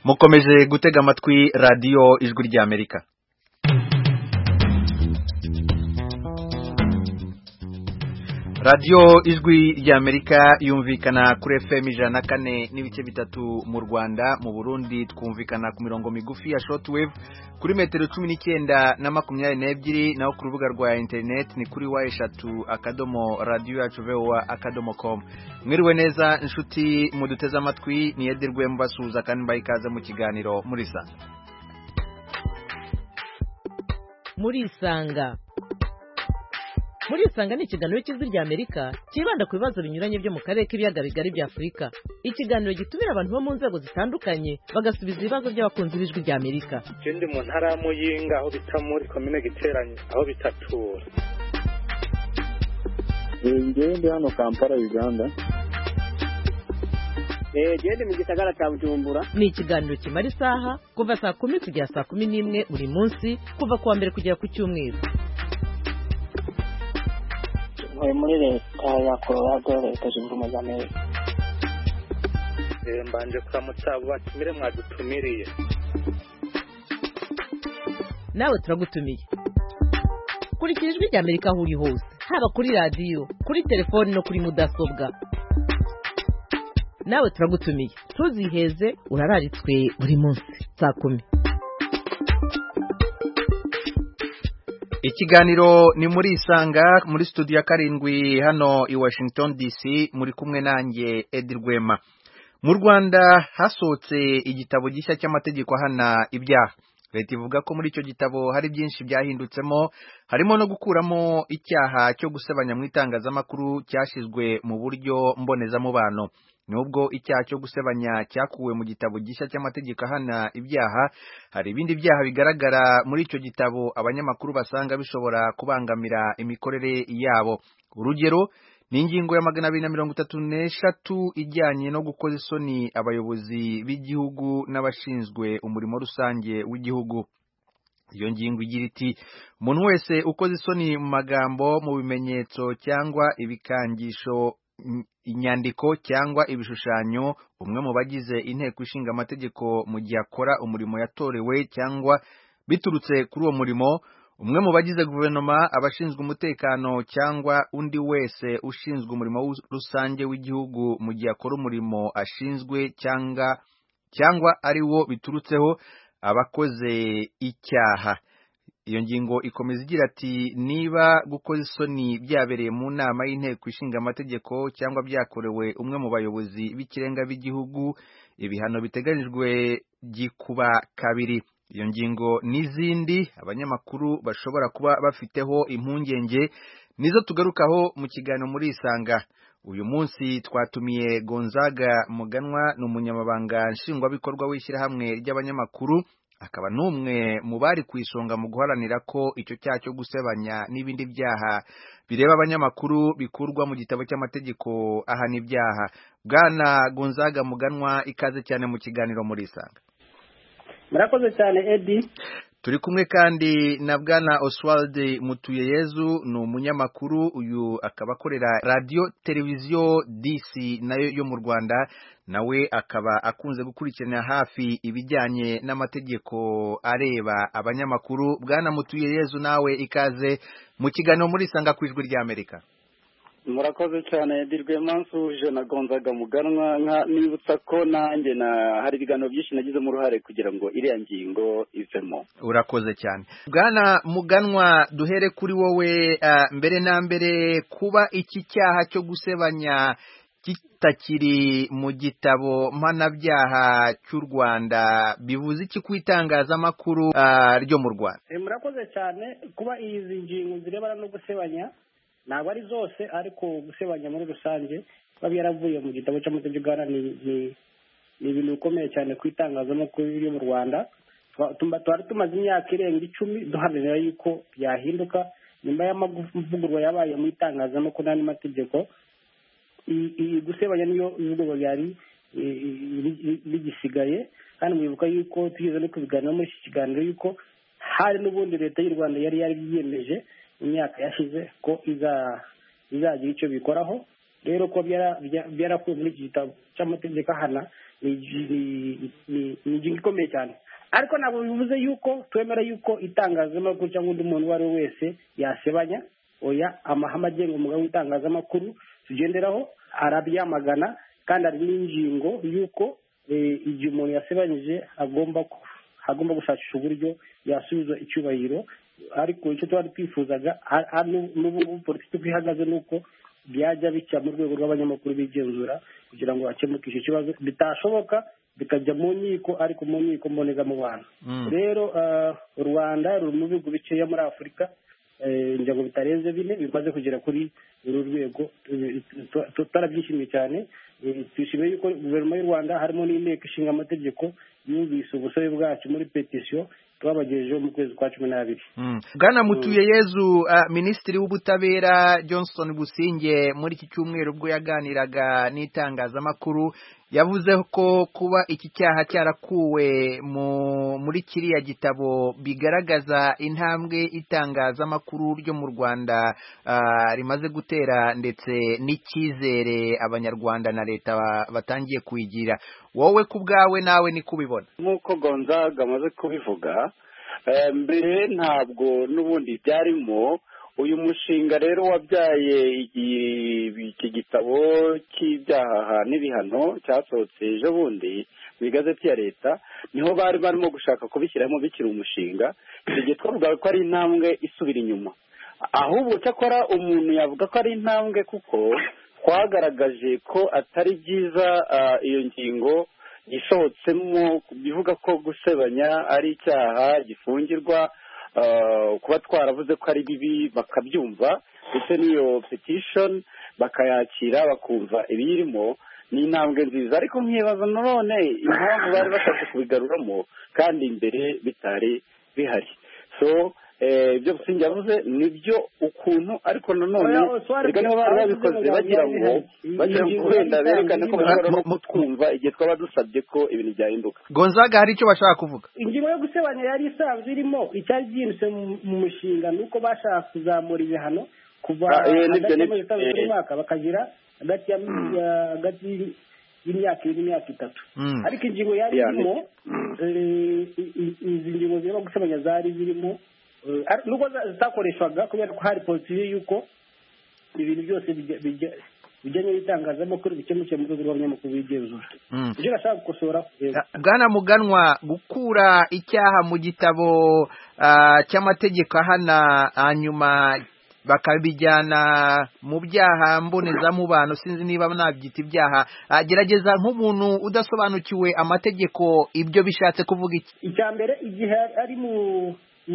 mukomeje gutega amatwi radiyo ijwi ry'Amerika. radiyo ijwi ry'Amerika yumvikana kuri FM 104.3 mu Rwanda, mu Burundi twumvikana ku mirongo migufi ya shortwave kuri metero 19 na 22, naho ku rubuga rwa internet ni kuri wa@radioyacu.voa.com. Mwiriwe neza inshuti muduteza amatwi, ni Edirwe mbasuza kandi mbayikaze mu kiganiro Murisanga ni ikiganiro cy'ijwi ry'Amerika kibanda ku bibazo binyuranye byo mu karere k'ibiyaga bigari bya Afurika. Ikiganiro gitumira abantu bo mu nzego zitandukanye bagasubiza ibibazo by'abakunzi b'ijwi ry'Amerika. Ndi mu ntara ya Muyinga aho bita muri komine Giteranye aho bitatura. Ndi hano Kampala Uganda. Ndi mu gisagara cya Bujumbura. Ni ikiganiro kimara isaha kuva saa 10 kugera saa 11 buri munsi, kuva kuwa mbere kugera ku cyumweru. Muri leta ya Colorado, leta zunze ubumwe za Amerika. Mbanje kuramutsa abo batumire mwadutumiriye. Nawe turagutumiye. Kurikira ijwi ry'Amerika aho uri hose, haba kuri radiyo, kuri telefoni no kuri mudasobwa. Nawe turagutumiye, tuziheze urararitswe buri munsi saa 10. Ikiganiro ni muri Isanga, muri studio ya 7 hano i Washington DC, muri kumwe nanjye Edirwema. Mu Rwanda hasohotse igitabo gishya cy'amategeko ahana ibyaha. Leta ivuga ko muri icyo gitabo hari byinshi byahindutsemo, harimo no gukuramo icyaha cyo gusebanya mu itangazamakuru cyashizwe mu buryo mbonezamubano. Nubwo icyaha cyo gusebanya cyakuwe mu gitabo gishya cy'amategeko ahana ibyaha, hari ibindi byaha bigaragara muri icyo gitabo abanyamakuru basanga bishobora kubangamira imikorere yabo. Urugero ni ingingo ya 233 ijyanye no gukoza isoni abayobozi b'igihugu n'abashinzwe umurimo rusange w'igihugu. Iyo ngingo igira iti: umuntu wese ukoze isoni mu magambo, mu bimenyetso cyangwa ibikangisho, inyandiko cyangwa ibishushanyo, umwe mu bagize inteko ishinga amategeko mu gihe akora umurimo yatorewe cyangwa biturutse kuri uwo murimo, umwe mu bagize guverinoma, abashinzwe umutekano cyangwa undi wese ushinzwe umurimo rusange w'igihugu mu gihe akora umurimo ashinzwe cyangwa ari wo biturutseho, abakoze icyaha. Iyo ngingo ikomeza igira ati: niba gukoza isoni byabereye mu nama y'inteko ishinga amategeko cyangwa byakorewe umwe mu bayobozi b'ikirenga b'igihugu, ibihano biteganyijwe gikuba 2. Iyo ngingo n'izindi abanyamakuru bashobora kuba bafiteho impungenge nizo tugarukaho mu kiganiro muri Isanga. Uyu munsi twatumiye Gonzaga Muganwa, n'umunyamabanga nshingwabikorwa w'ishyirahamwe ry'abanyamakuru, akaba n'umwe mu bari ku isonga mu guharanira ko icyo cyaha cyo gusebanya n'ibindi byaha bireba abanyamakuru bikurwa mu gitabo cy'amategeko ahana ibyaha. Bwana Gonzaga Muganwa, ikaze cyane mu kiganiro muri Isanga. Murakoze cyane Edi. Turi kumwe kandi na Bwana Oswald Mutuyeyezu, ni umunyamakuru, uyu akaba akorera radio televiziyo DC nayo yo mu Rwanda, nawe akaba akunze gukurikirana hafi ibijyanye n'amategeko areba abanyamakuru. Bwana Mutuyeyezu, nawe ikaze mu kiganiro muri Isanga ku ijwi ry'Amerika. Murakoze cyane Edirwe mansuje na Gonzaga Muganwa, nibutsa ko nanjye hari ibiganiro byinshi nagize mu ruhare kugira ngo iriya ngingo ivemo. Urakoze cyane. Bwana Muganwa, duhere kuri wowe. Mbere na mbere, kuba iki cyaha cyo gusebanya kitakiri mu gitabo mpanabyaha cy'u Rwanda bivuze iki ku itangazamakuru ryo mu Rwanda? Murakoze cyane. Kuba izi ngingo zirebana no gusebanya ntabwo ari zose, ariko gusebanya muri rusange biba yaravuye mu gitabo cy'amategeko ni ibintu bikomeye cyane ku itangazamakuru ryo mu Rwanda. Twari tumaze imyaka irenga 10 duharanira yuko byahinduka nyuma y'amavugurwa yabaye mu itangazamakuru n'andi mategeko. Gusebanya niyo ivugurwa byari bigisigaye, kandi mwibuka yuko tugeze no kubiganira muri iki kiganiro yuko hari n'ubundi leta y'u Rwanda yari yiyemeje imyaka yashize ko izagira icyo bikoraho. rero ko byarakuwe muri iki gitabo cy'amategeko ahana ni ingingo ikomeye cyane, ariko ntabwo bivuze yuko twemera yuko itangazamakuru cyangwa undi muntu uwo ari we wese yasebanya. Oya, amahame agenga umwuga w'itangazamakuru tugenderaho arabyamagana, kandi hari n'ingingo y'uko igihe umuntu yasebanyije agomba gushakisha uburyo yasubiza icyubahiro. Ariko icyo twari twifuzaga n'ubu politiki uko ihagaze ni uko byajya bica mu rwego rw'abanyamakuru bigenzura kugira ngo hakemuke icyo kibazo, bitashoboka bikajya mu nkiko, ariko mu nkiko mbonezamubano. Rero u Rwanda ruri mu bihugu bikeya muri Afurika ngira ngo bitarenze 4 bimaze kugera kuri uru rwego. Turabyishimiye cyane, twishimiye yuko guverinoma y'u Rwanda harimo n'inteko ishinga amategeko yumvise ubusabe bwacu muri petisiyo twabagejejeho mu kwezi kwa 12. Bwana Mutuyeyezu, Minisitiri w'Ubutabera Johnston Busingye muri iki cyumweru ubwo yaganiraga n'itangazamakuru yavuze ko kuba iki cyaha cyarakuwe muri kiriya gitabo bigaragaza intambwe itangazamakuru ryo mu Rwanda rimaze gutera, ndetse n'icyizere abanyarwanda na leta batangiye kuyigira. Wowe ku bwawe nawe ni kubibona? Nk'uko Gonzaga amaze kubivuga, mbere ntabwo n'ubundi byarimo. Uyu mushinga rero wabyaye iki gitabo cy'ibyaha n'ibihano cyasohotse ejo bundi mu igazeti ya leta, niho bari barimo gushaka kubishyiramo bikiri umushinga. icyo gihe twavuga ko ari intambwe isubira inyuma, ahubwo cyakora umuntu yavuga ko ari intambwe kuko twagaragaje ko atari byiza iyo ngingo isohotsemo bivuga ko gusebanya ari icyaha gifungirwa, kuba twaravuze ko ari bibi bakabyumva, ndetse n'iyo petition bakayakira bakumva ibiyirimo, ni intambwe nziza. Ariko nkibaza nanone impamvu bari bashaka kubigaruramo kandi imbere bitari bihari. So ibyo Busingye yavuze nibyo ukuntu, ariko nanone reka niba bari babikoze bagira ngo wenda berekane ko bashobora no kutwumva igihe twaba dusabye ko ibintu byahinduka. Gonzaga, hari icyo bashaka kuvuga? Ingingo yo gusebanya yari isanzwe irimo, icyari byinshi mu mushinga nuko bashaka kuzamura ibihano kuva hagati y'umwaka bakagira hagati y'imyaka 2 n'imyaka 3. Ariko ingingo yari irimo, izi ngingo zirimo gusebanya zari zirimo, nubwo zitakoreshwaga kubera ko hari politiki y'uko ibintu byose bijyanye n'itangazamakuru bikemukiye mu rwego rw'abanyamakuru bigenzura. Ibyo nashaka gukosora. Bwana Muganwa, gukura icyaha mu gitabo cy'amategeko ahana hanyuma bakabijyana mu byaha mbonezamubano, sinzi niba nabyita ibyaha, gerageza nk'umuntu udasobanukiwe amategeko ibyo bishatse kuvuga iki? Icya mbere, igihe ari mu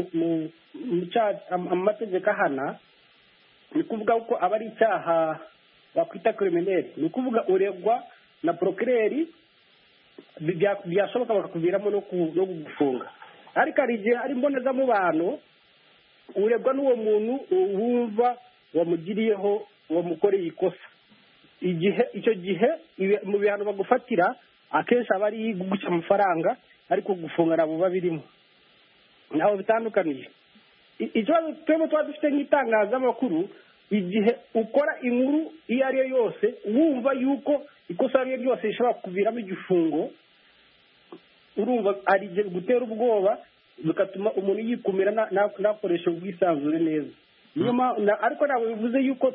amategeko ahana, ni kuvuga ko aba ari icyaha bakwita criminel, ni ukuvuga uregwa na procureur byashoboka bakakuviramo no kugufunga. Ariko hari igihe ari mbonezamubano, uregwa n'uwo muntu wumva wamugiriyeho wamukoreye ikosa. Icyo gihe mu bihano bagufatira akenshi aba ari guca amafaranga, ariko gufunga nabo babirimo, naho bitandukaniye. Ikibazo twebwe tuba dufite nk'itangazamakuru, igihe ukora inkuru iyo ari yo yose wumva yuko ikosa ari ryo ryose rishobora kuviramo igifungo, urumva ari igihe gutera ubwoba bigatuma umuntu yikumira nakoresha ubwisanzure neza. Ariko ntabwo bivuze yuko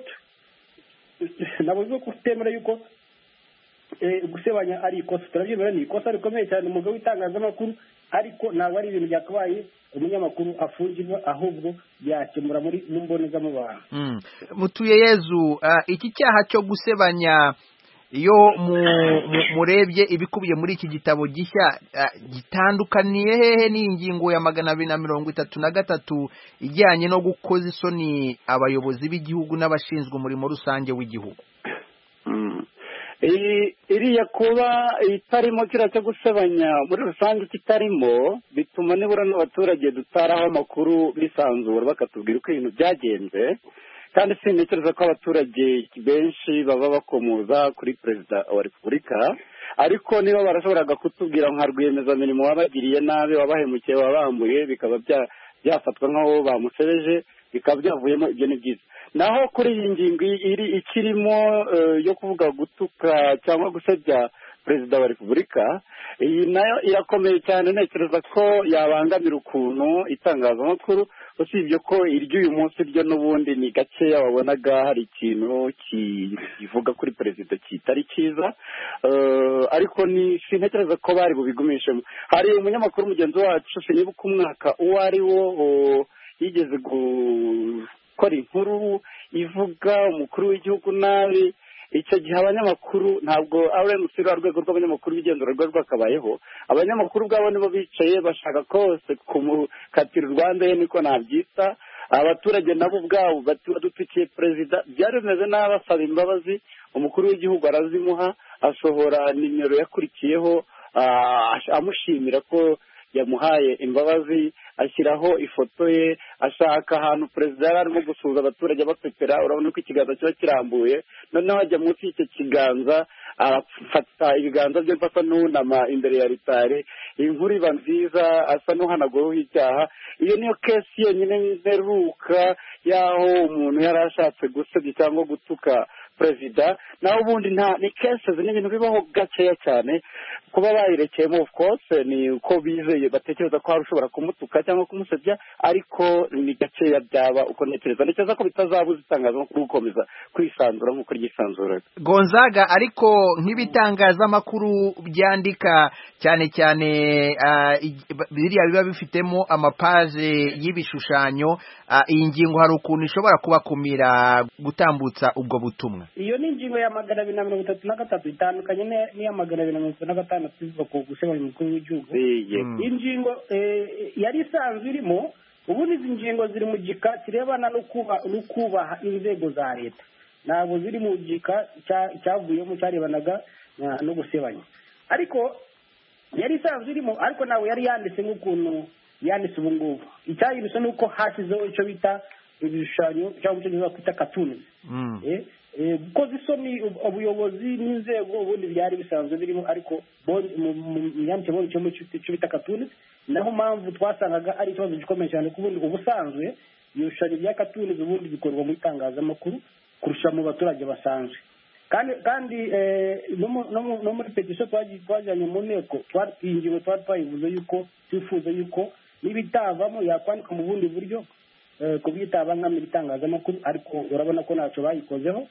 kutemera yuko gusebanya ari ikosa. Turabyemera ni ikosa rikomeye cyane umwuga w'itangazamakuru, ariko ntabwo ari ibintu byakabaye umunyamakuru afungirwa, ahubwo byakemura muri mbonezamubano. Mutuyeyezu, iki cyaha cyo gusebanya iyo murebye ibikubiye muri iki gitabo gishya gitandukaniye hehe n'ingingo ya 233 ijyanye no gukoza isoni abayobozi b'igihugu n'abashinzwe umurimo rusange w'igihugu? Iriya kuba itarimo kiriya cyo gusebanya muri rusange kitarimo, bituma nibura n'abaturage dutaraho amakuru bisanzura bakatubwira uko ibintu byagenze. Kandi sintekereza ko abaturage benshi baba bakomoza kuri perezida wa repubulika, ariko niba barashoboraga kutubwira nka rwiyemezamirimo wabagiriye nabi, wabahemukiye, wabambuye, bikaba yafatwa nk'aho bamusebeje bikaba byavuyemo ibyo ni byiza. Naho kuri iyi ngingo ikirimo yo kuvuga gutuka cyangwa gusebya perezida wa repubulika, iyi nayo irakomeye cyane, ntekereza ko yabangamira ukuntu itangazamakuru, usibye ko iry'uyu munsi ryo n'ubundi ni gakeya wabonaga hari ikintu kivuga kuri perezida kitari cyiza, ariko sintekereza ko bari bubigumishemo. Hari umunyamakuru mugenzi wacu sinibuka umwaka uwo ari wo yigeze gukora inkuru ivuga umukuru w'igihugu nabi. Icyo gihe abanyamakuru ntabwo RMC rwego rw'abanyamakuru b'igenzura rwari rwakabayeho, abanyamakuru ubwabo nibo bicaye bashaka kose kumukatira urwanda, niko nabyita. Abaturage nabo ubwabo badutukiye perezida, byari bimeze nabi, basaba imbabazi, umukuru w'igihugu arazimuha, asohora nimero yakurikiyeho amushimira ko yamuhaye imbabazi, ashyiraho ifoto ye, ashaka ahantu perezida yari arimo gusuhuza abaturage bapepera, urabona ko ikiganza kiba kirambuye, noneho ajya munsi y'icyo kiganza afata ibiganza bye asa n'unama imbere ya ritari. Iyi nkuru iba nziza, asa n'uhanaguraho icyaha. Iyo niyo kesi yonyine mperuka y'aho umuntu yari ashatse gusebya cyangwa gutuka perezida, naho ubundi ni cases ni ibintu bibaho gakeya cyane. Kuba bayirekeyemo of course ni uko bizeye batekereza ko hari ushobora kumutuka cyangwa kumusebya, ariko ni gakeya byaba uko ntekereza ko bitazabuza itangazamakuru gukomeza kwisanzura nk'uko ryisanzuraga. Gonzaga, ariko nk'ibitangazamakuru byandika cyane cyane biriya biba bifitemo amapaje y'ibishushanyo, iyi ngingo hari ukuntu ishobora kubakumira gutambutsa ubwo butumwa. Iyo ni ingingo ya 233 itandukanye n'iya 235 ivuga ku gusebanya umukuru w'igihugu. Ingingo yari isanzwe irimo, ubundi izi ngingo ziri mu gika kirebana no kubaha inzego za leta, ntabwo ziri mu gika cyavuyemo cyarebanaga no gusebanya. Ariko yari isanzwe irimo, ariko nawe yari yanditse nk'ukuntu yanditse ubu ngubu. Icyayibisa ni uko hashyizeho icyo bita ibishushanyo cyangwa icyo bivuga kwita cartoons. Kuko zisoni ubuyobozi n'inzego ubundi byari bisanzwe birimo, ariko yanditse bo icyo bita cartoons. Naho mpamvu twasangaga ari ikibazo gikomeye cyane, ku bundi ubusanzwe ibishushanyo bya cartoons ubundi bikorwa mu itangazamakuru kurusha mu baturage basanzwe. Kandi no muri petition twajyanye mu nteko ingingo twayivuze yuko twifuza yuko n'ibitavamo yakwandika mu bundi buryo ku bw'itabangamira itangazamakuru, ariko urabona ko ntacyo bayikozeho.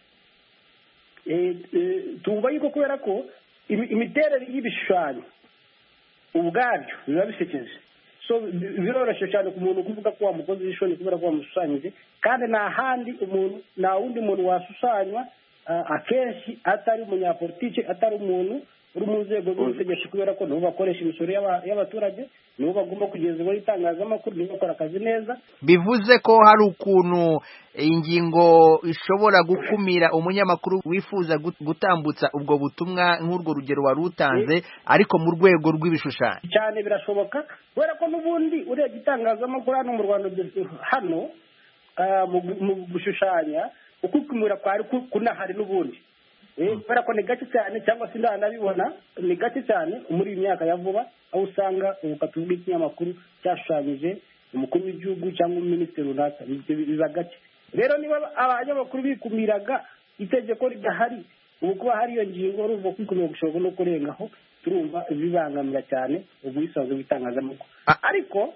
Tumva yuko kubera ko imiterere y'ibishushanyo ubwabyo biba bisekeje, so biroroshye cyane ku muntu kuvuga ko wamukoze ishoni kubera ko wamushushanyije, kandi nta wundi muntu washushanywa akenshi atari umunyapolitike, atari umuntu uri mu nzego z'ubutegetsi, kubera ko nibo bakoresha imisoro y'abaturage, nibo bagomba kugeza ibo itangazamakuru, nibo bakora akazi neza. Bivuze ko hari ukuntu ingingo ishobora gukumira umunyamakuru wifuza gutambutsa ubwo butumwa nk'urwo rugero wari utanze, ariko mu rwego rw'ibishushanyo cyane birashoboka, kubera ko n'ubundi urebye itangazamakuru hano mu Rwanda hano mu gushushanya ukukumira kwari kunahari n'ubundi, kubera ko ni gake cyane, cyangwa se ndanabibona ni gake cyane muri iyi myaka ya vuba, aho usanga ubukatu bw'ikinyamakuru cyashushanyije umukuru w'igihugu cyangwa minisitiri runaka, biba gake. Rero niba abanyamakuru bikumiraga itegeko ridahari, ubu kuba hari iyo ngingo urumva kwikumira gushoboka no kurengaho, turumva bibangamira cyane ubwisanzure bw'itangazamakuru. Ariko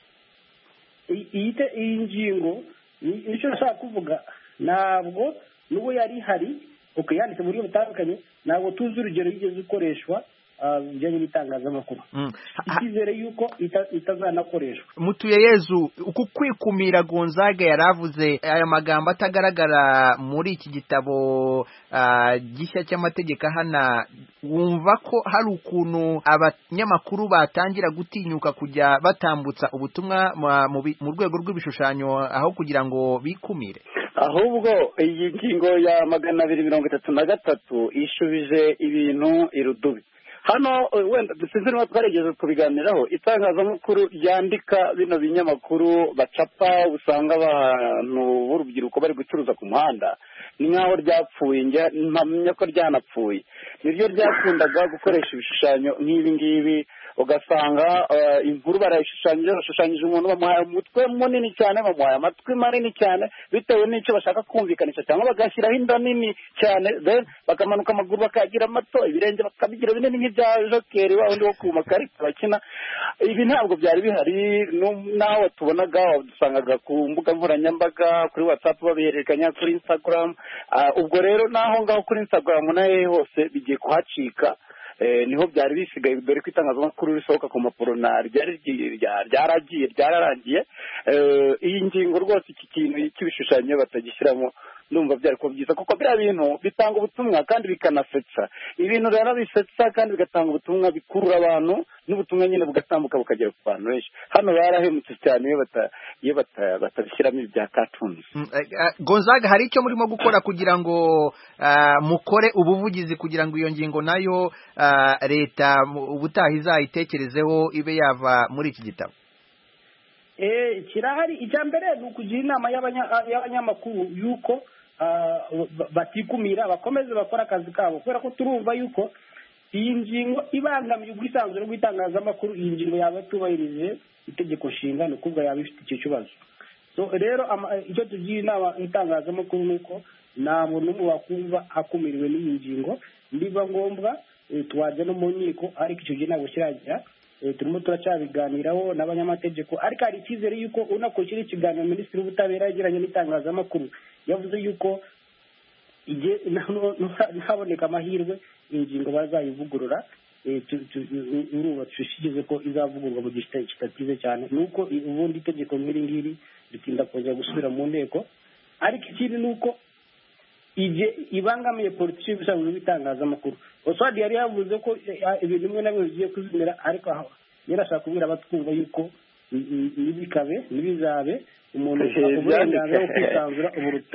iyi ngingo nicyo nashaka kuvuga, ntabwo n'ubu yari ihari yanditse mu buryo butandukanye, ntabwo tuzi urugero yigeze ikoreshwa bijyanye n'itangazamakuru. Icyizere yuko itazanakoreshwa. Mutuyeyezu, uku kwikumira Gonzaga yaravuze aya magambo atagaragara muri iki gitabo gishya cy'amategeko ahana, wumva ko hari ukuntu abanyamakuru batangira gutinyuka kujya batambutsa ubutumwa mu rwego rw'ibishushanyo aho kugira ngo bikumire? Ahubwo iyi ngingo ya 233 ishubije ibintu irudubi. Hano wenda dusinze niba twarigeze kubiganiraho, itangazamakuru ryandika bino binyamakuru bacapa usanga abantu b'urubyiruko bari gucuruza ku muhanda, ni nk'aho ryapfuye mpamya ko ryanapfuye niryo ryakundaga gukoresha ibishushanyo nk'ibi ngibi ugasanga inkuru barashushanyije umuntu bamuhaye umutwe munini cyane bamuhaye amatwi manini cyane bitewe n'icyo bashaka kumvikanisha cyangwa bagashyiraho inda nini cyane bakamanuka amaguru bakagira mato ibirenge bakabigira binini nk'ibya jokeri wa undi wo ku makarita bakina ibi ntabwo byari bihari n'aho tubonaga dusangaga ku mbuga nkoranyambaga kuri WhatsApp babihererekanya kuri Instagram ubwo rero naho ngaho kuri Instagram nayo hose bigiye kuhacika niho byari bisigaye dore ko itangazamakuru risohoka ku maporona ryararangiye iyi ngingo rwose iki kintu cy'ibishushanyo batagishyiramo ndumva byari kuba byiza kuko biriya bintu bitanga ubutumwa kandi bikanasetsa ibintu rero bisetsa kandi bigatanga ubutumwa bikurura abantu n'ubutumwa nyine bugatambuka bukagera ku bantu benshi hano barahemutse cyane iyo batabishyiramo ibya cartoons. Gonzaga hari icyo murimo gukora kugira ngo mukore ubuvugizi kugira ngo iyo ngingo nayo leta ubutaha izayitekerezeho ibe yava muri iki gitabo? kirahari icya mbere ni ukugira inama y'abanyamakuru yuko batikumira bakomeze bakora akazi kabo kubera ko turumva yuko iyi ngingo ibangamiye ubwisanzure bw'itangazamakuru iyi ngingo yaba itubahirije itegeko nshinga ni ukuvuga yaba ifite icyo kibazo rero icyo tugira inama itangazamakuru ni uko nta muntu n'umwe wakumva akumiriwe n'iyi ngingo niba ngombwa twajya no mu nkiko ariko icyo gihe ntabwo kiragira turimo turacyabiganiraho n'abanyamategeko ariko hari icyizere yuko unakurikira ikiganiro minisitiri w'ubutabera yagiranye n'itangazamakuru yavuze yuko igihe ntaboneka amahirwe ingingo bazayivugurura urumva dushyize ko izavugurwa mu gihe kitatize cyane nuko ubundi itegeko nk'iri ngiri ritinda kongera gusubira mu nteko ariko ikindi ni uko igihe ibangamiye politiki y'ubusanzwe bw'itangazamakuru Oswald yari yavuze ko ibintu bimwe na bimwe bigiye kuzimira ariko yarashaka kubwira abatwumva yuko nibikabe nibizabe umuntu ashaka uburenganzira bwo kwisanzura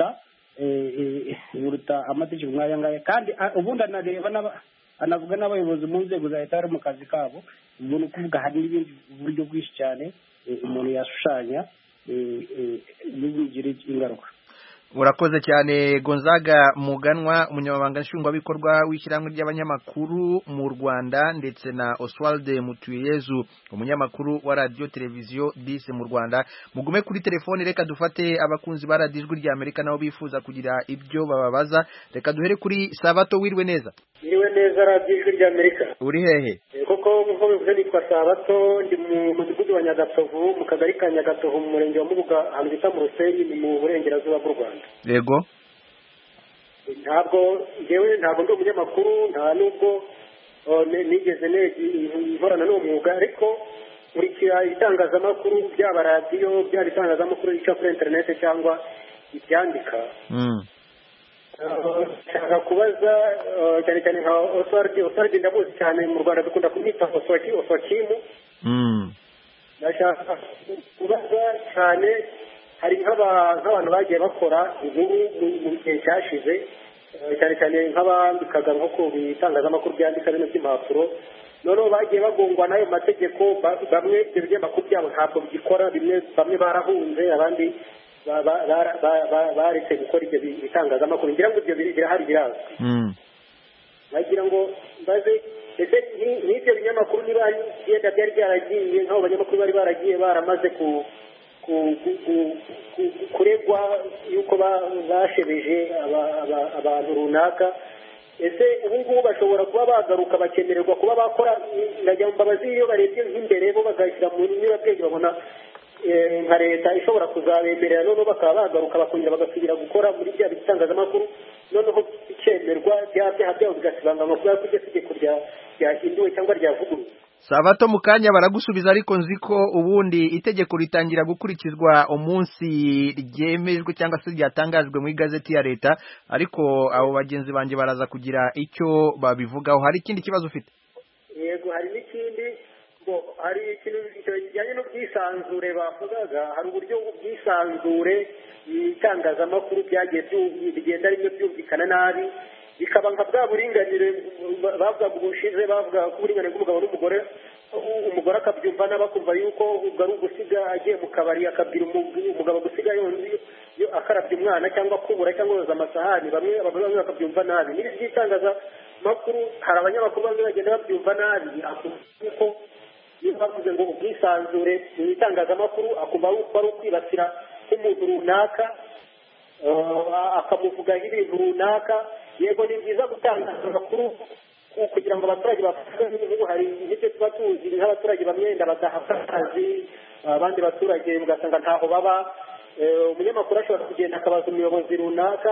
uburuta amategeko nk'aya ngaya kandi ubundi anavuga n'abayobozi mu nzego za leta bari mu kazi kabo ubu ni ukuvuga hari n'ibindi buryo bwinshi cyane umuntu yashushanya ntibigire ingaruka. Urakoze cyane Gonzaga Muganwa umunyamabanga nshingwabikorwa w'ishyirahamwe ry'abanyamakuru mu Rwanda ndetse na Oswald Mutuyezu umunyamakuru wa radio televiziyo 10 mu Rwanda. Mugume kuri telefone reka dufate abakunzi ba Radio Ijwi rya Amerika nabo bifuza kugira ibyo bababaza. Reka duhere kuri Sabato wirwe neza. Niwe neza Radio Ijwi rya Amerika. Uri hehe? Koko nko bivuze nitwa Sabato ndi mu mudugudu wa Nyagatovu mu kagari ka Nyagatovu mu murenge wa Mubuga ahantu bita mu Rusenyi ni mu burengerazuba bw'u Rwanda. Yego. Ntabwo ndi umunyamakuru nta nubwo nigeze nkorana n'uwo mwuga ariko nkurikira itangazamakuru byaba radiyo byaba itangazamakuru rica kuri interineti cyangwa ibyandika. Nshaka kubaza cyane cyane nka Oswald ndamuzi cyane mu Rwanda dukunda kumwita Oswakimu. Nashaka kubaza cyane hari nk'abantu bagiye bakora inkuru mu gihe cyashize cyane cyane nk'abandikaga nko ku bitangazamakuru byandika bino by'impapuro noneho bagiye bagongwa n'ayo mategeko bamwe ibyo binyamakuru byabo ntabwo bigikora bamwe barahunze abandi baretse gukora ibyo bitangazamakuru ngira ngo ibyo birahari birazwi nagira ngo mbaze ese n'ibyo binyamakuru niba yenda byari byaragiye nk'abo banyamakuru bari baragiye baramaze kuregwa yuko bashebeje abantu runaka ese ubu ngubu bashobora kuba bagaruka bakemererwa kuba bakora nagira mbabazi iyo barebye nk'imbere bo bagashyira mu nyurabwenge babona nka leta ishobora kuzabemerera noneho bakaba bagaruka bakongera bagasubira gukora muri bya bitangazamakuru noneho bikemerwa bya byaha byabo bigasibanganywa kubera ko iryo tegeko ryahinduwe cyangwa ryavuguruwe. Sabato mu kanya baragusubiza ariko nzi ko ubundi itegeko ritangira gukurikizwa umunsi ryemejwe cyangwa se ryatangajwe mu igazeti ya leta ariko abo bagenzi banjye baraza kugira icyo babivugaho. Hari ikindi kibazo ufite? Yego hari n'ikindi hari ikintu kijyanye n'ubwisanzure bavugaga hari uburyo bw'isanzure itangazamakuru byagiye bigenda rimwe byumvikana nabi bikaba nka bwa buringanire bavuga ubushize bavuga ko uburinganire bw'umugabo n'umugore umugore akabyumva n'abakumva yuko ubwo ari ugusiga agiye mu kabari akabwira umugabo gusiga akarabya umwana cyangwa kubura cyangwa yoza amasahani bamwe bakabyumva nabi n'ibi by'itangazamakuru hari abanyamakuru bamwe bagenda babyumva nabi kuko iyo bavuze ngo ubwisanzure mu itangazamakuru akumva ari ukwibasira nk'umuntu runaka akamuvugaho ibintu runaka yego ni byiza gutangaza amakuru kugira ngo abaturage bafashwe n'ubu hari n'ibyo tuba tuzi nk'abaturage bamwenda badahabwa akazi abandi baturage ugasanga ntaho baba umunyamakuru ashobora kugenda akabaza umuyobozi runaka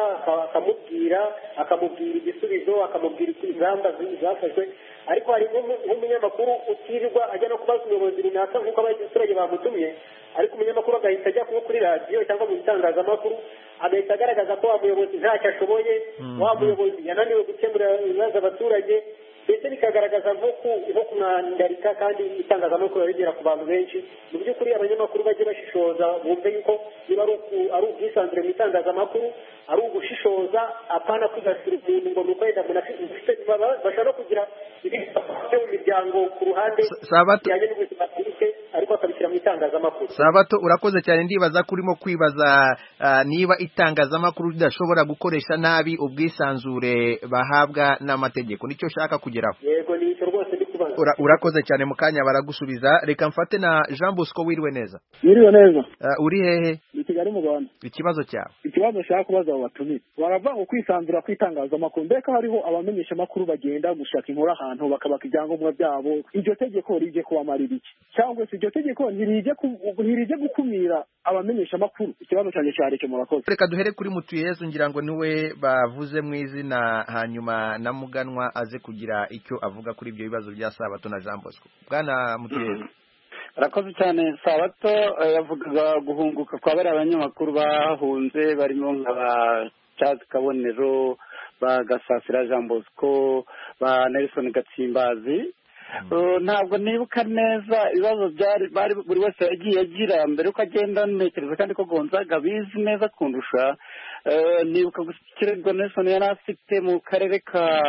akamubwira igisubizo akamubwira ingamba zafashwe ariko hari nk'umunyamakuru utirirwa ajya no kubaza umuyobozi runaka nk'uko abaturage bamutumye ariko umunyamakuru agahita ajya kuba kuri radiyo cyangwa mu bitangazamakuru agahita agaragaza ko wa muyobozi ntacyo ashoboye wa muyobozi yananiwe gukemura ibibazo abaturage ndetse bikagaragaza nko kumwandarika kandi itangazamakuru rigera ku bantu benshi mu by'ukuri abanyamakuru bajye bashishoza bumve yuko niba ari ubwisanzure mu itangazamakuru ari ugushishoza apana kwigasira umuntu ngo nuko yenda bashobora no kugira ibyo mu miryango ku ruhande bijyanye n'ubuzima bwite ariko akabishyira mu itangazamakuru. Sabato urakoze cyane ndibaza ko urimo kwibaza niba itangazamakuru ridashobora gukoresha nabi ubwisanzure bahabwa n'amategeko nicyo ushaka kugeraho. Yego ni icyo rwose ndi kubaza. Urakoze cyane mu kanya baragusubiza reka mfate na Jean Bosco wiriwe neza. Wiriwe neza. Uri hehe? Ni Kigali mu Rwanda. Ikibazo cyawe. Ikibazo nshaka kubaza abo batumire baravuga kwisanzura kwitangazamakuru mbega hariho abamenyesha amakuru bagenda gushaka inkuru ahantu bakabaka ibyangombwa byabo iryo tegeko rije kubamarira iki cyangwa se iryo tegeko ntirije gukumira abamenyesha amakuru ikibazo cyanjye cyareke murakoze. Reka duhere kuri Mutuyezu ngira ngo niwe bavuze mu izina hanyuma na Muganwa aze kugira icyo avuga kuri ibyo bibazo bya Sabato na Jean Bosco. Bwana Mutuyezu. Arakoze cyane. Sabato yavugaga guhunguka kwa bari abanyamakuru bahunze barimo nk'aba Charles Kabonero ba Gasasira Jean Bosco ba Nelson Gatsimbazi. Ntabwo nibuka neza ibibazo bari buri wese yagiye agira mbere uko agenda ntekereza kandi ko Gonzaga bizi neza kundusha. Nibuka gushyikirwa Nelson yari afite mu karere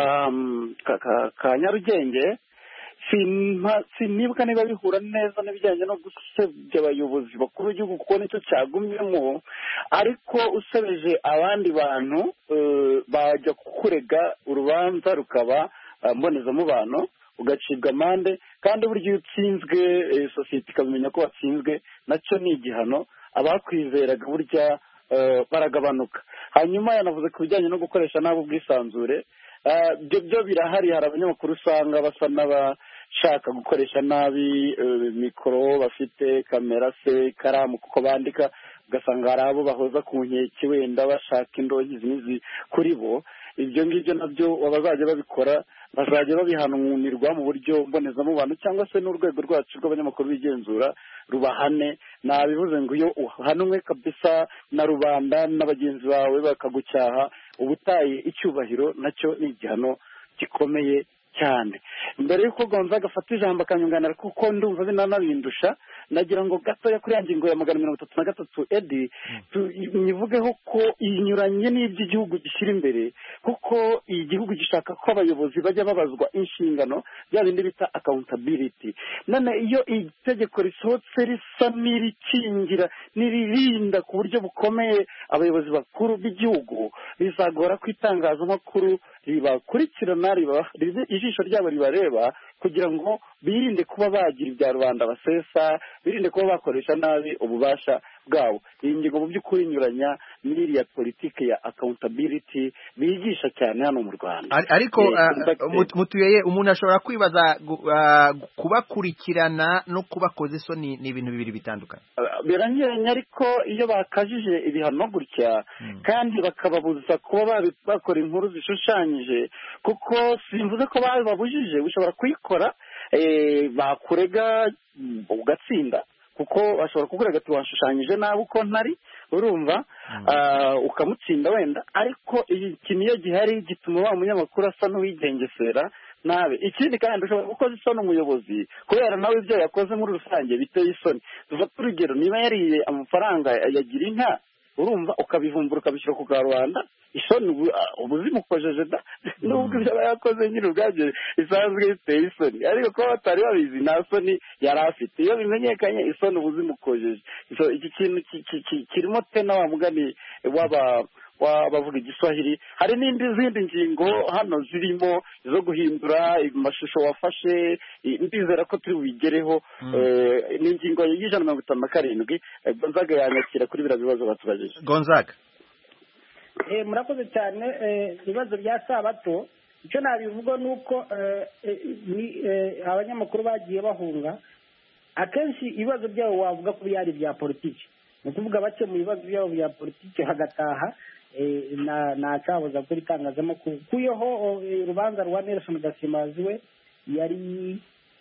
ka Nyarugenge sinibuka niba bihura neza n'ibijyanye no gusebya abayobozi bakuru b'igihugu kuko nicyo cyagumyemo ariko usebeje abandi bantu bajya kukurega urubanza rukaba mbonezamubano ugacibwa amande kandi burya iyo utsinzwe sosiyete ikabimenya ko watsinzwe nacyo ni igihano abakwizeraga burya baragabanuka. Hanyuma yanavuze ku bijyanye no gukoresha nabi ubwisanzure byo birahari. Hari abanyamakuru usanga basa n'abashaka gukoresha nabi mikoro bafite kamera se ikaramu kuko bandika ugasanga hari abo bahoza ku nkeke wenda bashaka indonke zinizi kuri bo. Ibyo ngibyo nabyo bazajya babikora bazajya babihanirwa mu buryo mbonezamubano cyangwa se n'urwego rwacu rw'abanyamakuru bigenzura rubahane. Nabivuze ngo iyo uhanwe kabisa na rubanda n'abagenzi bawe bakagucyaha ubutaye icyubahiro nacyo ni igihano gikomeye cyane. Mbere y'uko Gonzaga afata ijambo akanyunganira kuko ndumva binanabindusha nagira ngo gatoya kuri ya ngingo ya 133 Edi nivugeho ko inyuranye n'iby'igihugu gishyira imbere kuko igihugu gishaka ko abayobozi bajya babazwa inshingano bya bindi bita accountability. None iyo itegeko risohotse risa n'irikingira n'iririnda ku buryo bukomeye abayobozi bakuru b'igihugu bizagora ko itangazamakuru ribakurikirana ijisho ryabo ribareba kugira ngo birinde kuba bagira ibya rubanda basesa birinde kuba bakoresha nabi ububasha bwabo. Iyi ngingo mu by'ukuri inyuranya n'iriya politiki ya accountability bigisha cyane hano mu Rwanda. Ariko Mutuyeye umuntu ashobora kwibaza kubakurikirana no kubakoza isoni ni ibintu bibiri bitandukanye. Biranyuranye ariko iyo bakajije ibihano gutya kandi bakababuza kuba bakora inkuru zishushanyije kuko simvuze ko bababujije ushobora kuyikora bakurega ugatsinda kuko bashobora kukurega ati washushanyije nabi uko ntari urumva ukamutsinda wenda ariko iki niyo gihari gituma wa munyamakuru asa n'uwigengesera nabe. Ikindi kandi ushobora gukoza isoni umuyobozi kubera nawe ibyo yakoze muri rusange biteye isoni. Dufata urugero niba yariye amafaranga yagira inka urumva ukabivumbura ukabishyira ku karubanda isoni ubu zimukojeje nubwo ibyo aba yakoze nyine ubwabyo bisanzwe biteye isoni ariko kuba batari babizi nta soni yari afite iyo bimenyekanye isoni ubu zimukojeje iki kintu kirimo tena wa mugani w'abavuga igiswahili hari zindi ngingo hano zirimo zo guhindura amashusho wafashe ndizera ko turi bubigereho ni ingingo y'157 Gonzaga yanyakira kuri biriya bibazo batubajije. Gonzaga murakoze cyane ibibazo bya sabato icyo nabivuga ni uko abanyamakuru bagiye bahunga akenshi ibibazo byabo wavuga ko byari bya politiki ni ukuvuga bake mu bibazo byabo bya politiki hagataha nta cyabuza kuri itangazamakuru kuyeho urubanza rwa Nelson Gasimazi we yari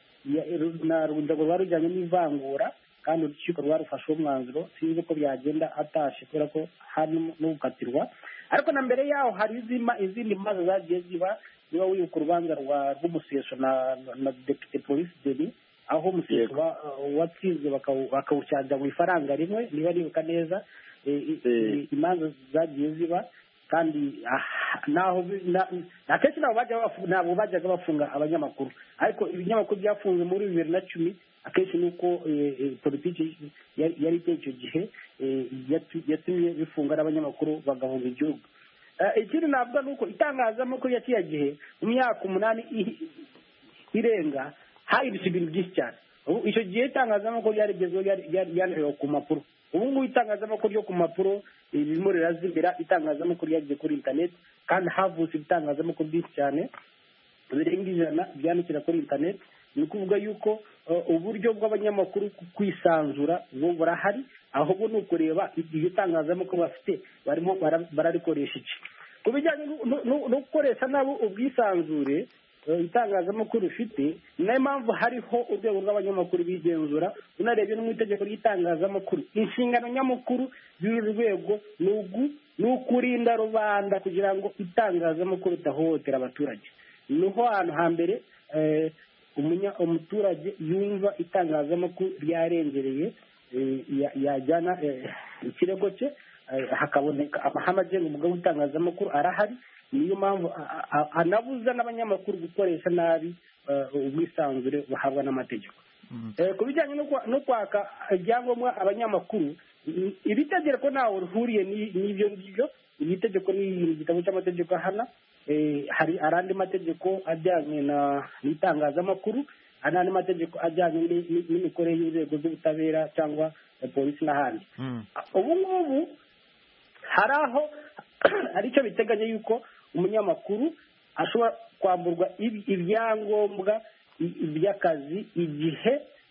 na rwego rwari rujyanye n'ivangura kandi urukiko rwarufashe umwanzuro sinzi ko byagenda atashe kubera ko hari n'ugukatirwa ariko na mbere yaho hari izindi maze zagiye ziba wibuka urubanza rw'umuseso na Depite Police Denis aho umuseso watsinze bakawucanja mu ifaranga rimwe niba nibuka neza imanza zagiye ziba kandi akenshi ntabwo bajyaga bafunga abanyamakuru ariko ibinyamakuru byafunze muri 2010 akenshi ni uko politiki yari iteye icyo gihe yatumye bifunga n'abanyamakuru bagahunga igihugu. Ikindi navuga ni uko itangazamakuru ya kiriya gihe mu myaka 8 irenga hahindutse ibintu byinshi cyane. Icyo gihe itangazamakuru yarigezweho ryanerewe ku mpapuro. Ubu ngubu itangazamakuru ryo ku mpapuro ririmo rirazimira itangazamakuru yagiye kuri internet kandi havutse ibitangazamakuru byinshi cyane birenga 100 byandikira kuri internet. Ni ukuvuga yuko uburyo bw'abanyamakuru kwisanzura ubu burahari ahubwo ni ukureba iryo tangazamakuru bafite barimo bararikoresha iki ku bijyanye no gukoresha nabo ubwisanzure itangazamakuru rifite niyo mpamvu hariho urwego rw'abanyamakuru bigenzura unarebye no mu itegeko ry'itangazamakuru inshingano nyamukuru y'uru rwego ni ukurinda rubanda kugira ngo itangazamakuru ridahohotera abaturage niho hantu hambere umuturage yumva itangazamakuru ryarengereye yajyana ikirego cye hakaboneka amahame agenga umugabo w'itangazamakuru arahari niyo mpamvu anabuza n'abanyamakuru gukoresha nabi ubwisanzure buhabwa n'amategeko. Ku bijyanye no kwaka ibyangombwa abanyamakuru ibitegeko ntawe ruhuriye n'ibyo ngibyo iri tegeko ni igitabo cy'amategeko ahana hari arandi mategeko ajyanye n'itangazamakuru anandi mategeko ajyanye n'imikorere y'inzego z'ubutabera cyangwa polisi n'ahandi. Ubu ngubu hari aho ari cyo biteganya yuko umunyamakuru ashobora kwamburwa ibyangombwa by'akazi igihe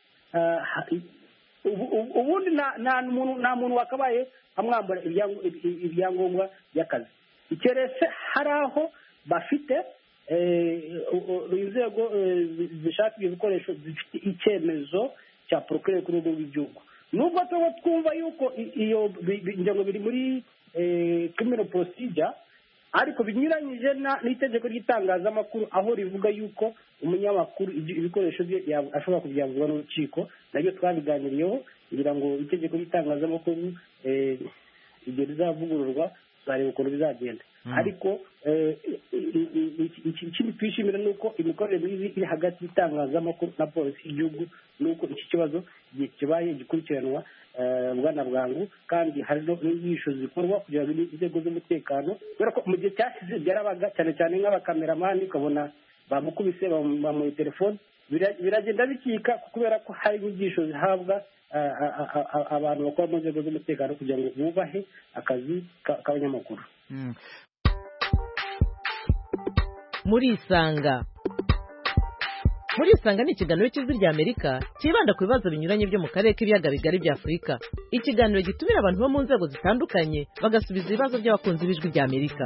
ubundi nta muntu wakabaye amwambura ibyangombwa by'akazi keretse hari aho bafite inzego zishaka ibyo bikoresho zifite icyemezo cya procureur ku rwego rw'igihugu nubwo twumva yuko iyo ngingo biri muri criminal procedure ariko binyuranyije n'itegeko ry'itangazamakuru aho rivuga yuko umunyamakuru ibikoresho bye ashobora kubyamburwa n'urukiko nabyo twabiganiriyeho kugira ngo itegeko ry'itangazamakuru igihe rizavugururwa tuzareba ukuntu bizagenda ariko ikindi twishimira ni uko imikorere mibi iri hagati y'itangazamakuru na polisi y'igihugu ni uko iki kibazo igihe kibaye gikurikiranwa bwana bwangu kandi hari n'inyigisho zikorwa kugira ngo inzego z'umutekano kubera ko mu gihe cyashize byarabaga cyane cyane nk'abakameramani ukabona bamukubise bamuha telefone biragenda bikika kubera ko hari inyigisho zihabwa abantu bakora mu nzego z'umutekano kugira ngo bubahe akazi k'abanyamakuru. Murisanga ni ikiganiro cy'ijwi ry'Amerika cyibanda ku bibazo binyuranye byo mu karere k'ibiyaga bigari bya Afurika. Ikiganiro gitumira abantu bo mu nzego zitandukanye bagasubiza ibibazo by'abakunzi b'ijwi ry'Amerika.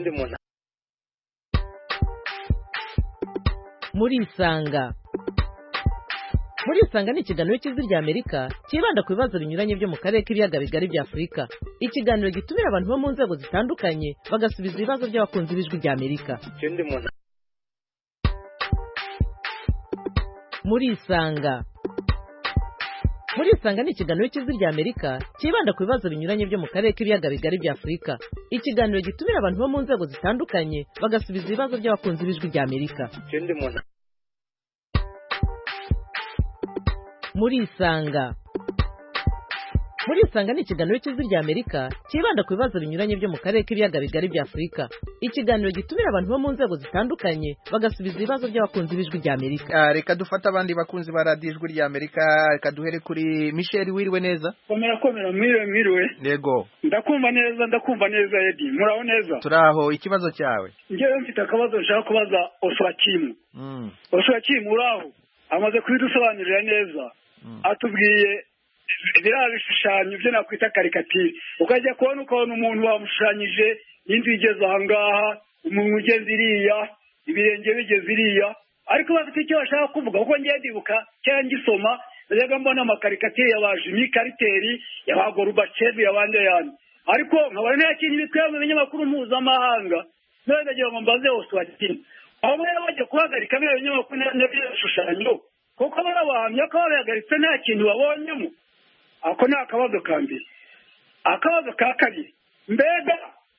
Murisanga ni ikiganiro cy'ijwi ry'Amerika cyibanda ku bibazo binyuranye byo mu karere k'ibiyaga bigari bya Afurika. Ikiganiro gitumira abantu bo mu nzego zitandukanye bagasubiza ibibazo by'abakunzi b'ijwi ry'Amerika. Murisanga murisanga ni ikiganiro cy'ijwi ry'Amerika cyibanda ku bibazo binyuranye byo mu karere k'ibiyaga bigari bya Afurika. Ikiganiro gitumira abantu bo mu nzego zitandukanye bagasubiza ibibazo by'abakunzi b'ijwi ry'Amerika. Murisanga ni ikiganiro cy'ijwi ry'Amerika cyibanda ku bibazo binyuranye byo mu karere k'ibiyaga bigari bya Afurika. Ikiganiro gitumira abantu bo mu nzego zitandukanye bagasubiza ibibazo by'abakunzi b'ijwi ry'Amerika. Reka dufata abandi bakunzi ba radiyo ijwi ry'Amerika, reka duhere kuri Michel. Wiriwe neza? Komera mwiriwe. Yego. Ndakumva neza Edi. Muraho neza? Turaho. Ikibazo cyawe? Njyewe mfite akabazo nshaka kubaza Oswakimu. Oswakimu uraho? Amaze kubidusobanurira neza. Atubwiye biriya bishushanyo byo nakwita karikatire, ukajya ukabona umuntu wamushushanyije n'inzu igeze aha ngaha, umuntu ugeze iriya, ibirenge bigeze iriya, ariko bafite icyo bashaka kuvuga. Kuko ngiye ndibuka cyangwa ngisoma najyaga mbona amakarikatire ya ba Jimmy Carter, ya ba Gorbachev, y'abandi yandi, ariko nkabona nta kintu bitwaye mu binyamakuru mpuzamahanga. None ndagira ngo mbaze Oswakimu, aho rero bajya guhagarika biriya binyamakuru n'ibishushanyo, kuko barabahamya ko babihagaritse nta kintu babonyemo. Ako ni akabazo ka mbere. Akabazo ka kabiri, mbega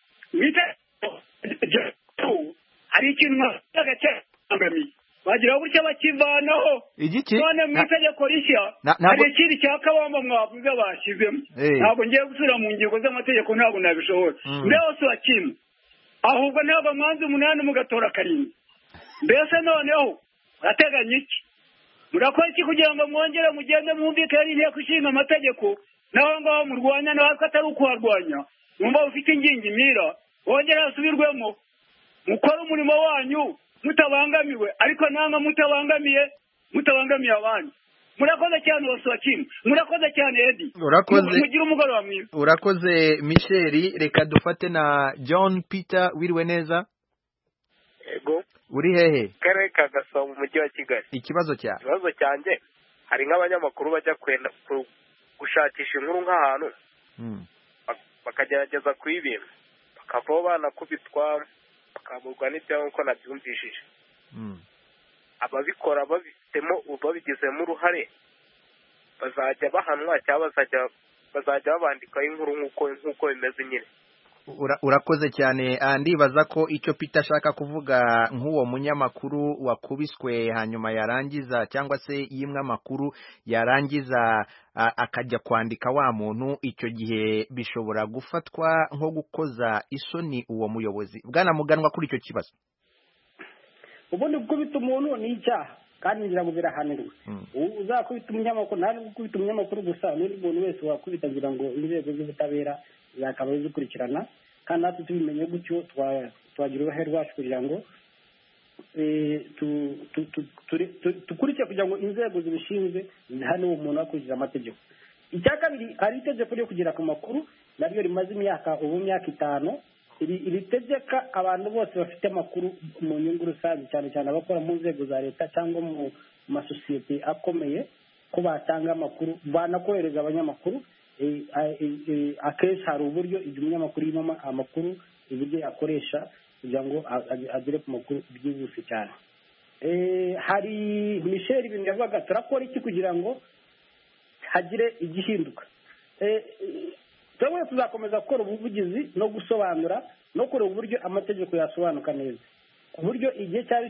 hari ikintu nk'aga cyangamiye bagira gutya bakivanaho. None mu itegeko rishya hari ikindi cya kabamba mwavuze bashyizemo. Ntabwo ngiye gusubira mu ngingo z'amategeko, ntabwo nabishobora. Mbese Oswakimu, ahubwo ntabwo mwanze 8 mugatora 7. Mbese noneho urateganya iki? Murakora iki kugira ngo mwongere mugende mwumvikane n'inteko ishinga amategeko naho ngaho murwanya naho atari ukuharwanya? Numva ufite ingingimira, wongere asubirwemo, mukora umurimo wanyu mutabangamiwe, ariko nanga mutabangamiye abandi. Murakoze cyane Oswakimu, murakoze cyane Edi. Mugira umugoroba mwiza. Urakoze Michel. Reka dufate na John Peter. Wiriwe neza? Yego. Uri hehe? Karere ka Gasabo mu mujyi wa Kigali. Ikibazo cyawe? Ikibazo cyanjye, hari nk'abanyamakuru bajya kwenda gushakisha inkuru nk'ahantu bakagerageza kuyibima, bakavaho banakubitwa, bakamurwa n'ibyago nk'uko nabyumvishije. Ababikora babigizemo uruhare bazajya bahanwa cyangwa bazajya babandikaho inkuru nk'uko bimeze nyine. Urakoze cyane. Ndibaza ko icyo Peter ashaka kuvuga nk'uwo munyamakuru wakubiswe hanyuma yarangiza cyangwa se yimwe amakuru yarangiza akajya kwandika wa muntu, icyo gihe bishobora gufatwa nko gukoza isoni uwo muyobozi. Bwana Muganwa, kuri icyo kibazo? Ubundi gukubita umuntu ni icyaha kandi ngira ngo birahanirwa. Uzakubita umunyamakuru, nta gukubita umunyamakuru gusa, n'undi muntu wese wakubita ngira ngo inzego z'ubutabera zakaba zikurikirana, kandi natwe tubimenye gutyo twagira uruhare rwacu kugira ngo tukurikire kugira ngo inzego zibishinzwe zihane uwo muntu akurikije amategeko. Icya kabiri, hari itegeko ryo kugira ku makuru naryo rimaze imyaka 5. Iri tegeka abantu bose bafite amakuru mu nyungu rusange, cyane cyane abakora mu nzego za leta cyangwa mu masosiyete akomeye, ko batanga amakuru banakohereza abanyamakuru. Akenshi hari uburyo igihe umunyamakuru yimama amakuru uburyo yakoresha kugira ngo agere ku makuru byihuse cyane. Hari Michel ibintu yavuga, turakora iki kugira ngo hagire igihinduka? Twebwe tuzakomeza gukora ubuvugizi no gusobanura no kureba uburyo amategeko yasobanuka neza, ku buryo igihe cyari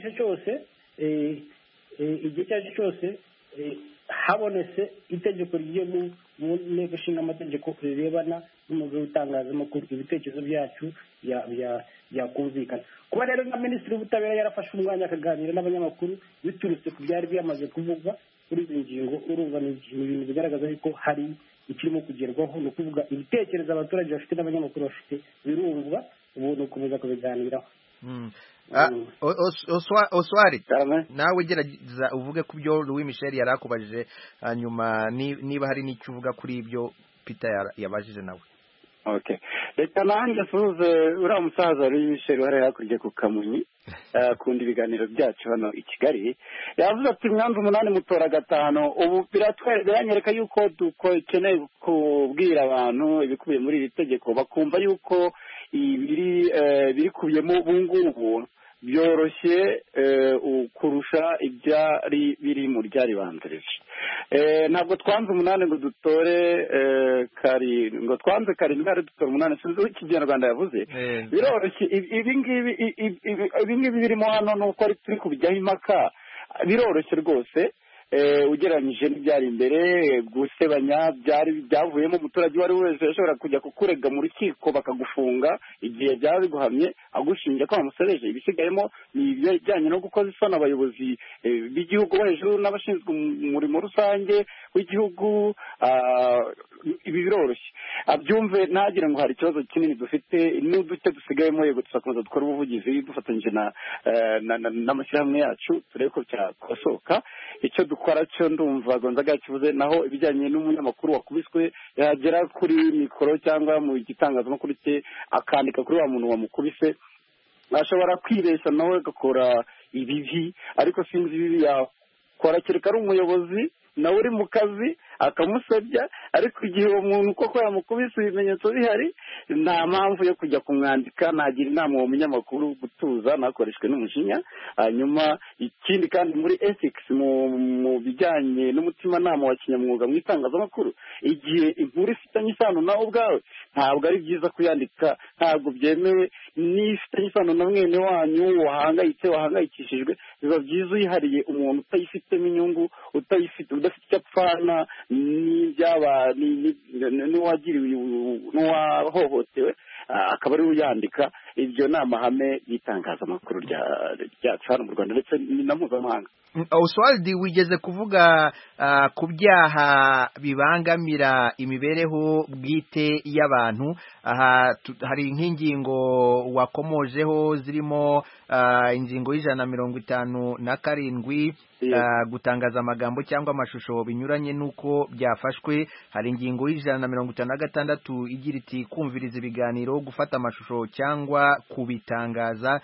cyose habonetse itegeko rigiye mu nteko ishinga amategeko rirebana n'umwuga w'itangazamakuru, ibitekerezo byacu byakumvikana. Kuba rero nka Minisitiri w'Ubutabera yarafashe umwanya akaganira n'abanyamakuru biturutse ku byari byamaze kuvugwa kuri izi ngingo, urumva ni ibintu bigaragaza ko hari ikirimo kugerwaho. Ni ukuvuga ibitekerezo abaturage bafite n'abanyamakuru bafite birumvwa, ubu ni ukomeza kubiganiraho. Oswari, nawe gerageza uvuge ku byo Louis Michel yari akubajije, hanyuma niba hari n'icyo uvuga kuri ibyo Peter yabajije nawe. Okay, reka nanjye suze uriya musaza Louis Michel wari yakuriye ku Kamonyi kundi ibiganiro byacu hano i Kigali, yavuze ati mwanze 8 mutora 5. Ubu biranyereka yuko dukeneye kubwira abantu ibikubiye muri iri tegeko, bakumva yuko biri kubiyemo ubungubu byoroshye kurusha ibyari biri mu ryari banzirije. ntabwo twanze 8 ngo dutore ngo twanze 7 ari dutore 8 sinzi ikinyarwanda yavuze biroroshye ibi ngibi birimo hano nuko ari turi kubijyaho impaka biroroshye rwose ugereranyije n'ibyari imbere gusebanya byavuyemo umuturage uwo ari we wese yashobora kujya kukurega mu rukiko bakagufunga igihe byaba biguhamye agushinja ko wamusereje ibisigayemo ni ibijyanye no gukoza isoni abayobozi b'igihugu bo hejuru n'abashinzwe umurimo rusange w'igihugu ibi biroroshye abyumve ntagire ngo hari ikibazo kinini dufite n'uduce dusigayemo yego tuzakomeza dukora ubuvugizi dufatanyije n'amashyirahamwe yacu turebe ko cyakosoka icyo dukora cyo ndumva Gonzaga yakivuze naho ibijyanye n'umunyamakuru wakubiswe yagera kuri mikoro cyangwa mu gitangazamakuru cye akandika kuri wa muntu wamukubise ashobora kwibeshya nawe agakora ibibi ariko sinzi ibibi yakora kereka ari umuyobozi nawe uri mu kazi akamusebya ariko igihe uwo muntu koko yamukubise ibimenyetso bihari nta mpamvu yo kujya kumwandika nagira inama uwo munyamakuru gutuza ntakoreshwe n'umujinya hanyuma ikindi kandi muri ethics mu bijyanye n'umutimanama wa kinyamwuga mu itangazamakuru igihe inkuru ifitanye isano nawe ubwawe ntabwo ari byiza kuyandika ntabwo byemewe n'ifitanye isano na mwene wanyu wahangayikishijwe biba byiza uyihariye umuntu utayifitemo inyungu udafite icyo apfana n'uwagiriwe n'uwahohotewe akaba ari uyandika ibyo ni amahame y'itangazamakuru ryacu hano mu Rwanda ndetse na mpuzamahanga. Oswald wigeze kuvuga ku byaha bibangamira imibereho bwite y'abantu aha hari nk'ingingo wakomojeho zirimo ingingo y'157 gutangaza amagambo cyangwa amashusho binyuranye nuko byafashwe hari ingingo y'156 igira iti kumviriza ibiganiro gufata amashusho cyangwa kubitangaza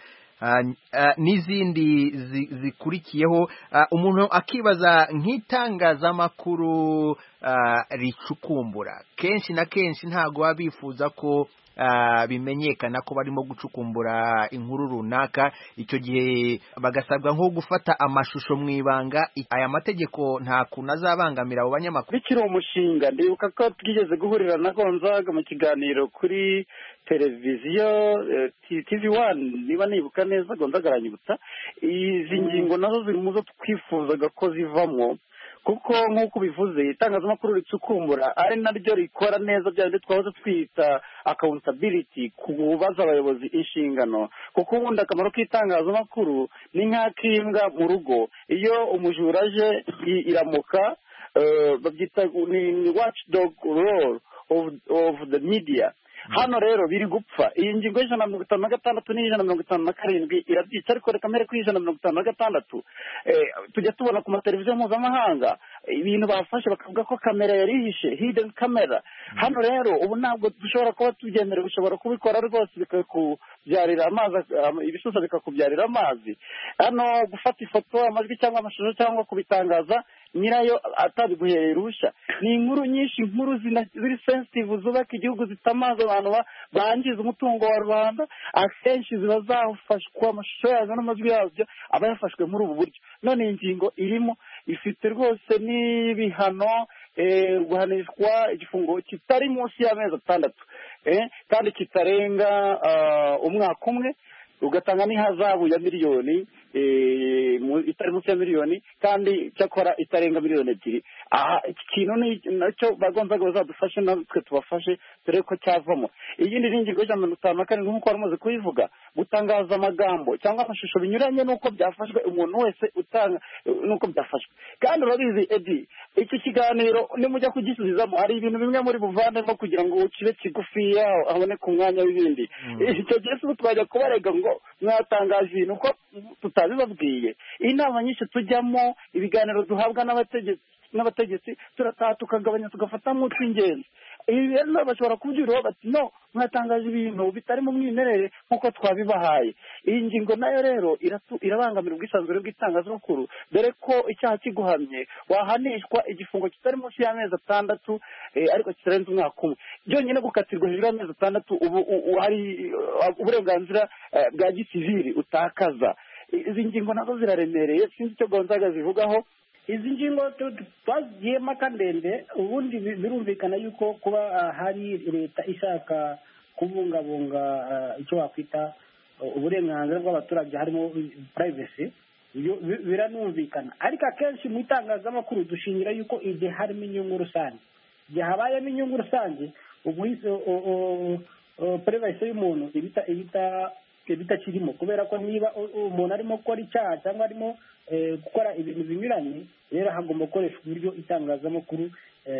n'izindi zikurikiyeho umuntu akibaza nk'itangazamakuru ricukumbura kenshi na kenshi ntago babifuza ko bimenyekana ko barimo gucukumbura inkuru runaka icyo gihe bagasabwa nko gufata amashusho mu ibanga aya mategeko nta kuntu azabangamira abo banyamakuru bikiri umushinga ndibuka ko twigeze guhurira na Gonzaga mu kiganiro kuri televiziyo TV1 niba nibuka neza Gonzaga aranyibutsa izi ngingo nazo ziri mu zo twifuzaga ko zivamo kuko nk'uko bivuze itangazamakuru ricukumbura ari naryo rikora neza byari twahoze twita accountability kubaza abayobozi inshingano kuko ubundi akamaro k'itangazamakuru ni nk'akimbwa mu rugo iyo umujura aje iramuka babyita ni watchdog role of the media hano rero biri gupfa iyi ngingo y'156 n'157 irabyica ariko reka mbere kuri 156 tujya tubona ku mateleviziyo mpuzamahanga ibintu bafashe bakavuga ko kamera yari ihishe hidden camera hano rero ubu ntabwo dushobora kuba tubyemera bishobora kubikora rwose bikakubyarira amazi ibisusa bikakubyarira amazi hano gufata ifoto amajwi cyangwa amashusho cyangwa kubitangaza nyirayo atabiguhereye rusha ni inkuru nyinshi inkuru ziri sensitive zubaka igihugu zitamaza abantu bangiza umutungo wa rubanda akenshi ziba zafashwa amashusho yazo n'amajwi yabyo aba yafashwe muri ubu buryo none ingingo irimo ifite rwose n'ibihano guhanishwa igifungo kitari munsi y'amezi 6 kandi kitarenga umwaka umwe ugatanga n'ihazabu ya miliyoni itari munsi ya miliyoni kandi cyakora itarenga miliyoni 2 iki kintu nacyo bagomba bazadufashe natwe tubafashe dore ko cyavamo iyindi ngingo y'157 nk'uko waramaze kuyivuga gutangaza amagambo cyangwa amashusho binyuranye nuko byafashwe umuntu wese utanga nuko byafashwe kandi urabizi Edi iki kiganiro nimujya kugisubizamo hari ibintu bimwe muri buvandemo kugira ngo kibe kigufiya haboneke umwanya w'ibindi icyo gihe se twajya kubarega ngo mwatangaje ibintu ko tutabibabwiye inama nyinshi tujyamo ibiganiro duhabwa n'abategetsi turataha tukagabanya tugafatamo utw'ingenzi ibi rero bashobora kubyuraho bati no mwatangaje ibintu bitari mu mwimerere nk'uko twabibahaye iyi ngingo nayo rero irabangamira ubwisanzure bw'itangazamakuru dore ko icyaha kiguhamye wahanishwa igifungo kitari munsi y'amezi 6 ariko kitarenze umwaka umwe byonyine gukatirwa hejuru y'amezi 6 ubu hari uburenganzira bwa gisivili utakaza izi ngingo nazo ziraremereye sinzi icyo Gonzaga zivugaho izi ngingo twagiyemo akandende ubundi birumvikana yuko kuba hari leta ishaka kubungabunga icyo wakwita uburenganzira bw'abaturage harimo privacy biranumvikana, ariko akenshi mu itangazamakuru dushingira yuko igihe harimo inyungu rusange, igihe habayemo inyungu rusange privacy y'umuntu ibitakirimo, kubera ko niba umuntu arimo gukora icyaha cyangwa arimo gukora ibintu binyuranye, rero hagomba gukoreshwa uburyo itangazamakuru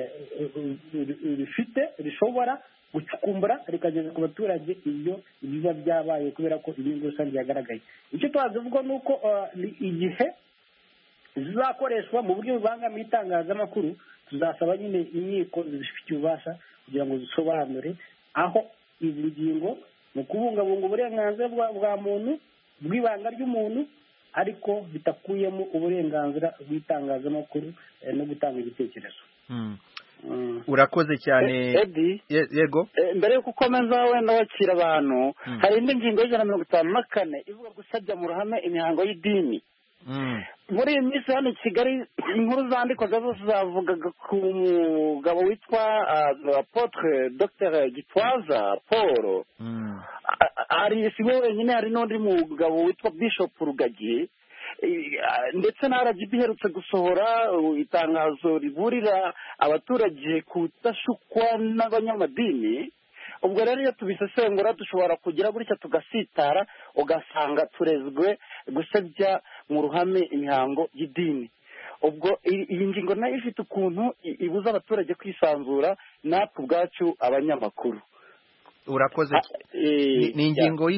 rishobora gucukumbura rikageza ku baturage ibyo biba byabaye, kubera ko inyungu rusange yagaragaye. icyo twazivuga ni uko igihe zizakoreshwa mu buryo bubangamiye itangazamakuru, tuzasaba nyine inkiko zibifitiye ububasha kugira ngo zisobanure aho izi ngingo mu kubungabunga uburenganzira bwa muntu bw'ibanga ry'umuntu, ariko bitakuyemo uburenganzira bw'itangazamakuru no gutanga ibitekerezo. urakoze cyane yego. mbere yo gukomeza wenda wakira abantu, hari indi ngingo y'154 ivuga gusabya mu ruhame imihango y'idini. muri iyi minsi hano i Kigali inkuru zandikwaga zose zavugaga ku mugabo witwa Apotre Dr Gitwaza Paul. hari si we wenyine, hari n'undi mugabo witwa Bishop Rugagi, ndetse na RGB iherutse gusohora itangazo riburira abaturage kudashukwa n'abanyamadini. ubwo rero iyo tubisesengura dushobora kugira gutya tugasitara, ugasanga turezwe gusebya mu ruhame imihango y'idini. ubwo iyi ngingo nayo ifite ukuntu ibuza abaturage kwisanzura, natwe ubwacu abanyamakuru. urakoze. ni ingingo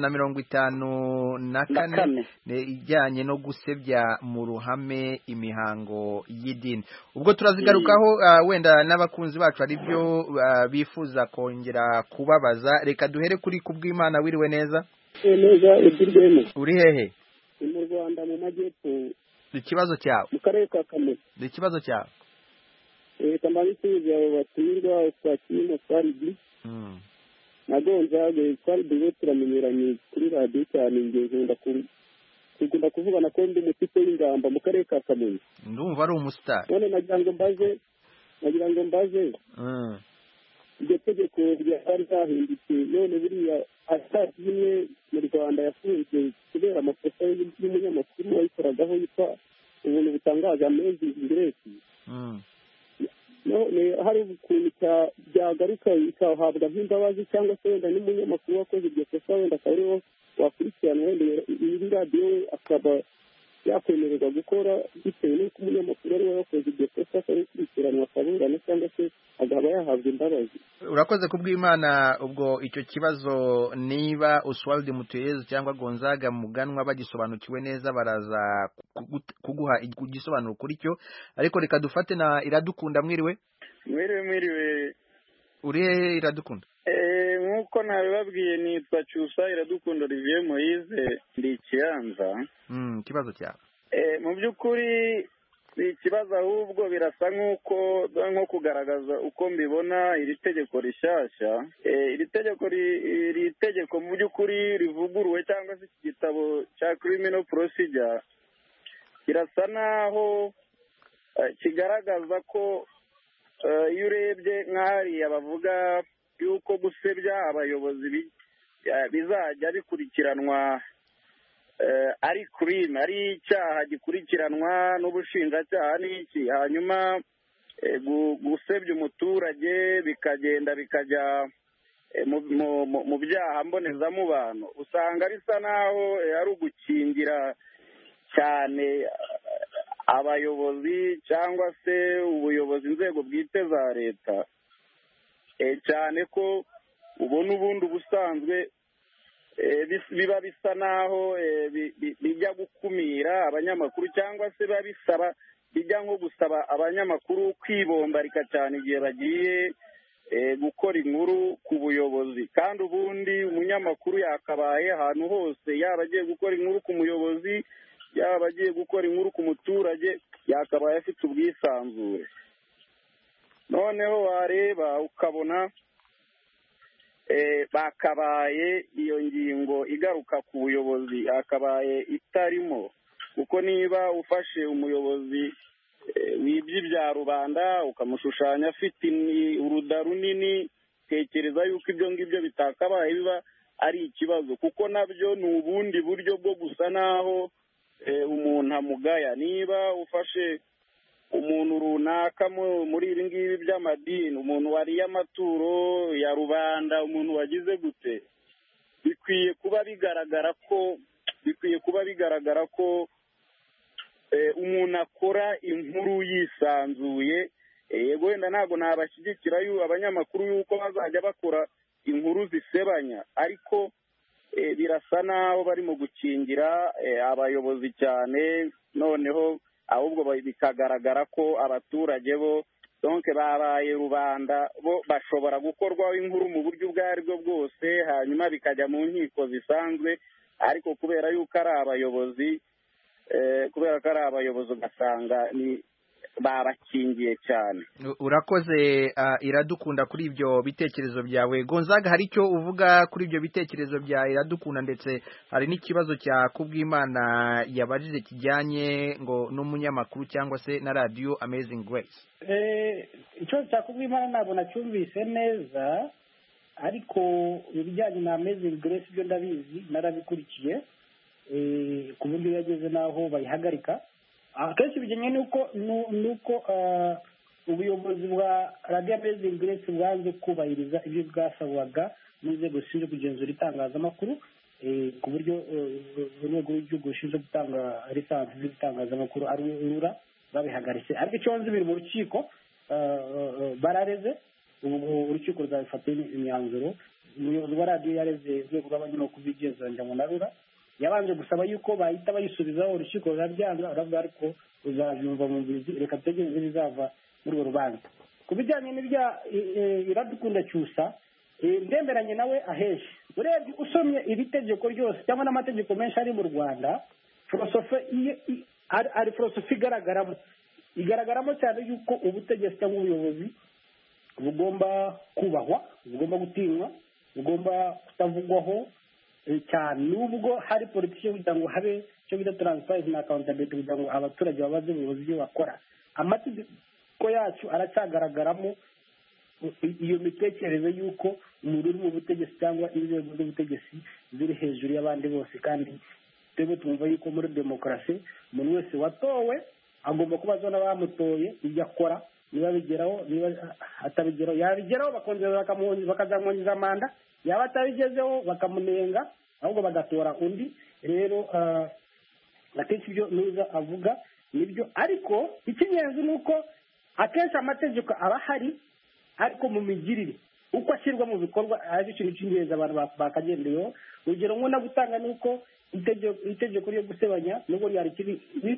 y'154 ijyanye no gusebya mu ruhame imihango y'idini. ubwo turazigarukaho wenda n'abakunzi bacu ari byo bifuza kongera kubabaza. reka duhere kuri Kubwimana. wiriwe neza? neza Edirwema. uri hehe? mu Rwanda mu majyepfo. ikibazo cyawe? mu karere ka Kamonyi. ikibazo cyawe? kamari tuzi abo batumirwa twakirimo Faridi na Gonzaga. Faridi turamenyeranye kuri radiyo cyane, nkunda kuvugana ko ndi mu kipe y'ingamba mu karere ka Kamonyi. ndumva ari umusitari. none nagira ngo mbaze iryo tegeko ryari ryahindutse, none buriya atari imwe mu Rwanda yafunzwe kubera amakosa y'umunyamakuru wayikoragaho yitwa ubuntu butangaje Amazing Grace. none hari ukuntu byagaruka ikahabwa nk'imbabazi, cyangwa se wenda n'umunyamakuru wakoze iryo kosa wenda akaba ariwo wakurikirana, wenda iyi radiyo akaba yakwemererwa gukora bitewe n'uko umunyamakuru ari we wakoze iryo kosa, akabikurikiranwa akaburana cyangwa se agaba yahabwa imbabazi. urakoze Kubwimana. ubwo icyo kibazo niba Oswald Mutuyezu cyangwa Gonzaga Muganwa bagisobanukiwe neza baraza kuguha igisobanuro kuri cyo, ariko reka dufate na Iradukunda. mwiriwe? mwiriwe. uri hehe Iradukunda? nk'uko nabibabwiye nitwa Cyusa Iradukunda Olivier Moise, ndi Ikiyanza. ikibazo cyawe? mu by'ukuri si ikibazo, ahubwo birasa nko kugaragaza uko mbibona iri tegeko rishyashya. iri tegeko mu by'ukuri rivuguruwe, cyangwa se iki gitabo cya criminal procedure kirasa naho kigaragaza ko iyo urebye nk'ahariya bavuga yuko gusebya abayobozi bizajya bikurikiranwa ari crime, ari icyaha gikurikiranwa n'ubushinjacyaha n'iki, hanyuma gusebya umuturage bikagenda bikajya mu byaha mbonezamubano. usanga bisa naho ari ugukingira cyane abayobozi cyangwa se ubuyobozi, inzego bwite za leta, cyane ko ubona ubundi ubusanzwe biba bisa naho bijya gukumira abanyamakuru, cyangwa se bijya nko gusaba abanyamakuru kwibombarika cyane igihe bagiye gukora inkuru ku buyobozi. kandi ubundi umunyamakuru yakabaye ahantu hose, yaba agiye gukora inkuru ku muyobozi, yaba agiye gukora inkuru ku muturage, yakabaye afite ubwisanzure. noneho wareba ukabona bakabaye iyo ngingo igaruka ku buyobozi akabaye itarimo, kuko niba ufashe umuyobozi wibye ibya rubanda ukamushushanya afite uruda runini, tekereza yuko ibyo ngibyo bitakabaye biba ari ikibazo, kuko nabyo ni ubundi buryo bwo gusa naho umuntu amugaya. Niba ufashe umuntu runaka muri ibi ngibi by'amadini, umuntu wariye amaturo ya rubanda, umuntu wagize gute, bikwiye kuba bigaragara ko umuntu akora inkuru yisanzuye. Yego wenda ntabwo nabashyigikira abanyamakuru yuko bazajya bakora inkuru zisebanya, ariko birasa naho barimo gukingira abayobozi cyane, noneho ahubwo bikagaragara ko abaturage bo donc babaye rubanda bo bashobora gukorwaho inkuru mu buryo ubwo ari bwo bwose, hanyuma bikajya mu nkiko zisanzwe, ariko kubera yuko ari abayobozi ugasanga babakingiye cyane. Urakoze Iradukunda kuri ibyo bitekerezo byawe. Gonzaga, hari icyo uvuga kuri ibyo bitekerezo bya Iradukunda? Ndetse hari n'ikibazo cya Kubwimana yabajije kijyanye ngo n'umunyamakuru cyangwa se na radio Amazing Grace. Ikibazo cya Kubwimana ntabwo nacyumvise neza, ariko ibijyanye na Amazing Grace byo ndabizi, narabikurikiye ku buryo yageze n'aho bayihagarika. Akenshi bijyanye nuko ubuyobozi bwa Radio Amazing Grace bwanze kubahiriza ibyo bwasabwaga n'inzego zishinzwe kugenzura itangazamakuru, ku buryo urwego rw'igihugu rushinzwe gutanga lisansi z'itangazamakuru ari RURA babihagaritse. Ariko icyo nzi biri mu rukiko, barareze, ubu urukiko ruzabifata imyanzuro. Umuyobozi wa radiyo yareze urwego rw'abanyamakuru bigenzura njyango na RURA, yabanje gusaba yuko bahita bayisubizaho, urukiko rurabyanga, aravuga ariko uzabyumva mu bizi, reka tutegereze bizava muri urwo rubanza. Ku bijyanye n'ibya Iradukunda Cyusa, ndemeranye nawe aheshi. Urebye usomye iri tegeko ryose cyangwa n'amategeko menshi ari mu Rwanda, ari filosofi igaragaramo cyane yuko ubutegetsi cyangwa ubuyobozi bugomba kubahwa, bugomba gutinywa, bugomba kutavugwaho cyane, nubwo hari politiki yo kugira ngo habe icyo bita transparency na accountability, kugira ngo abaturage babaze ubuyobozi ibyo bakora. Amategeko yacu aracyagaragaramo iyo mitekerereze y'uko umuntu uri mu butegetsi cyangwa inzego z'ubutegetsi ziri hejuru y'abandi bose, kandi twebwe twumva yuko muri demokarasi umuntu wese watowe agomba kubazwa n'abamutoye ibyo akora, niba bigeraho, niba atabigeraho, yabigeraho bakongera bakazamwongeza manda, yaba atabigezeho bakamunenga, ahubwo bagatora undi. Rero akenshi ibyo nuza avuga nibyo, ariko icy'ingenzi ni uko akenshi amategeko aba ahari, ariko mu migirire uko ashyirwa mu bikorwa ari ikintu cy'ingenzi abantu bakagendeyeho. Urugero nko gutanga ni uko itegeko ryo gusebanya nubwo rikiri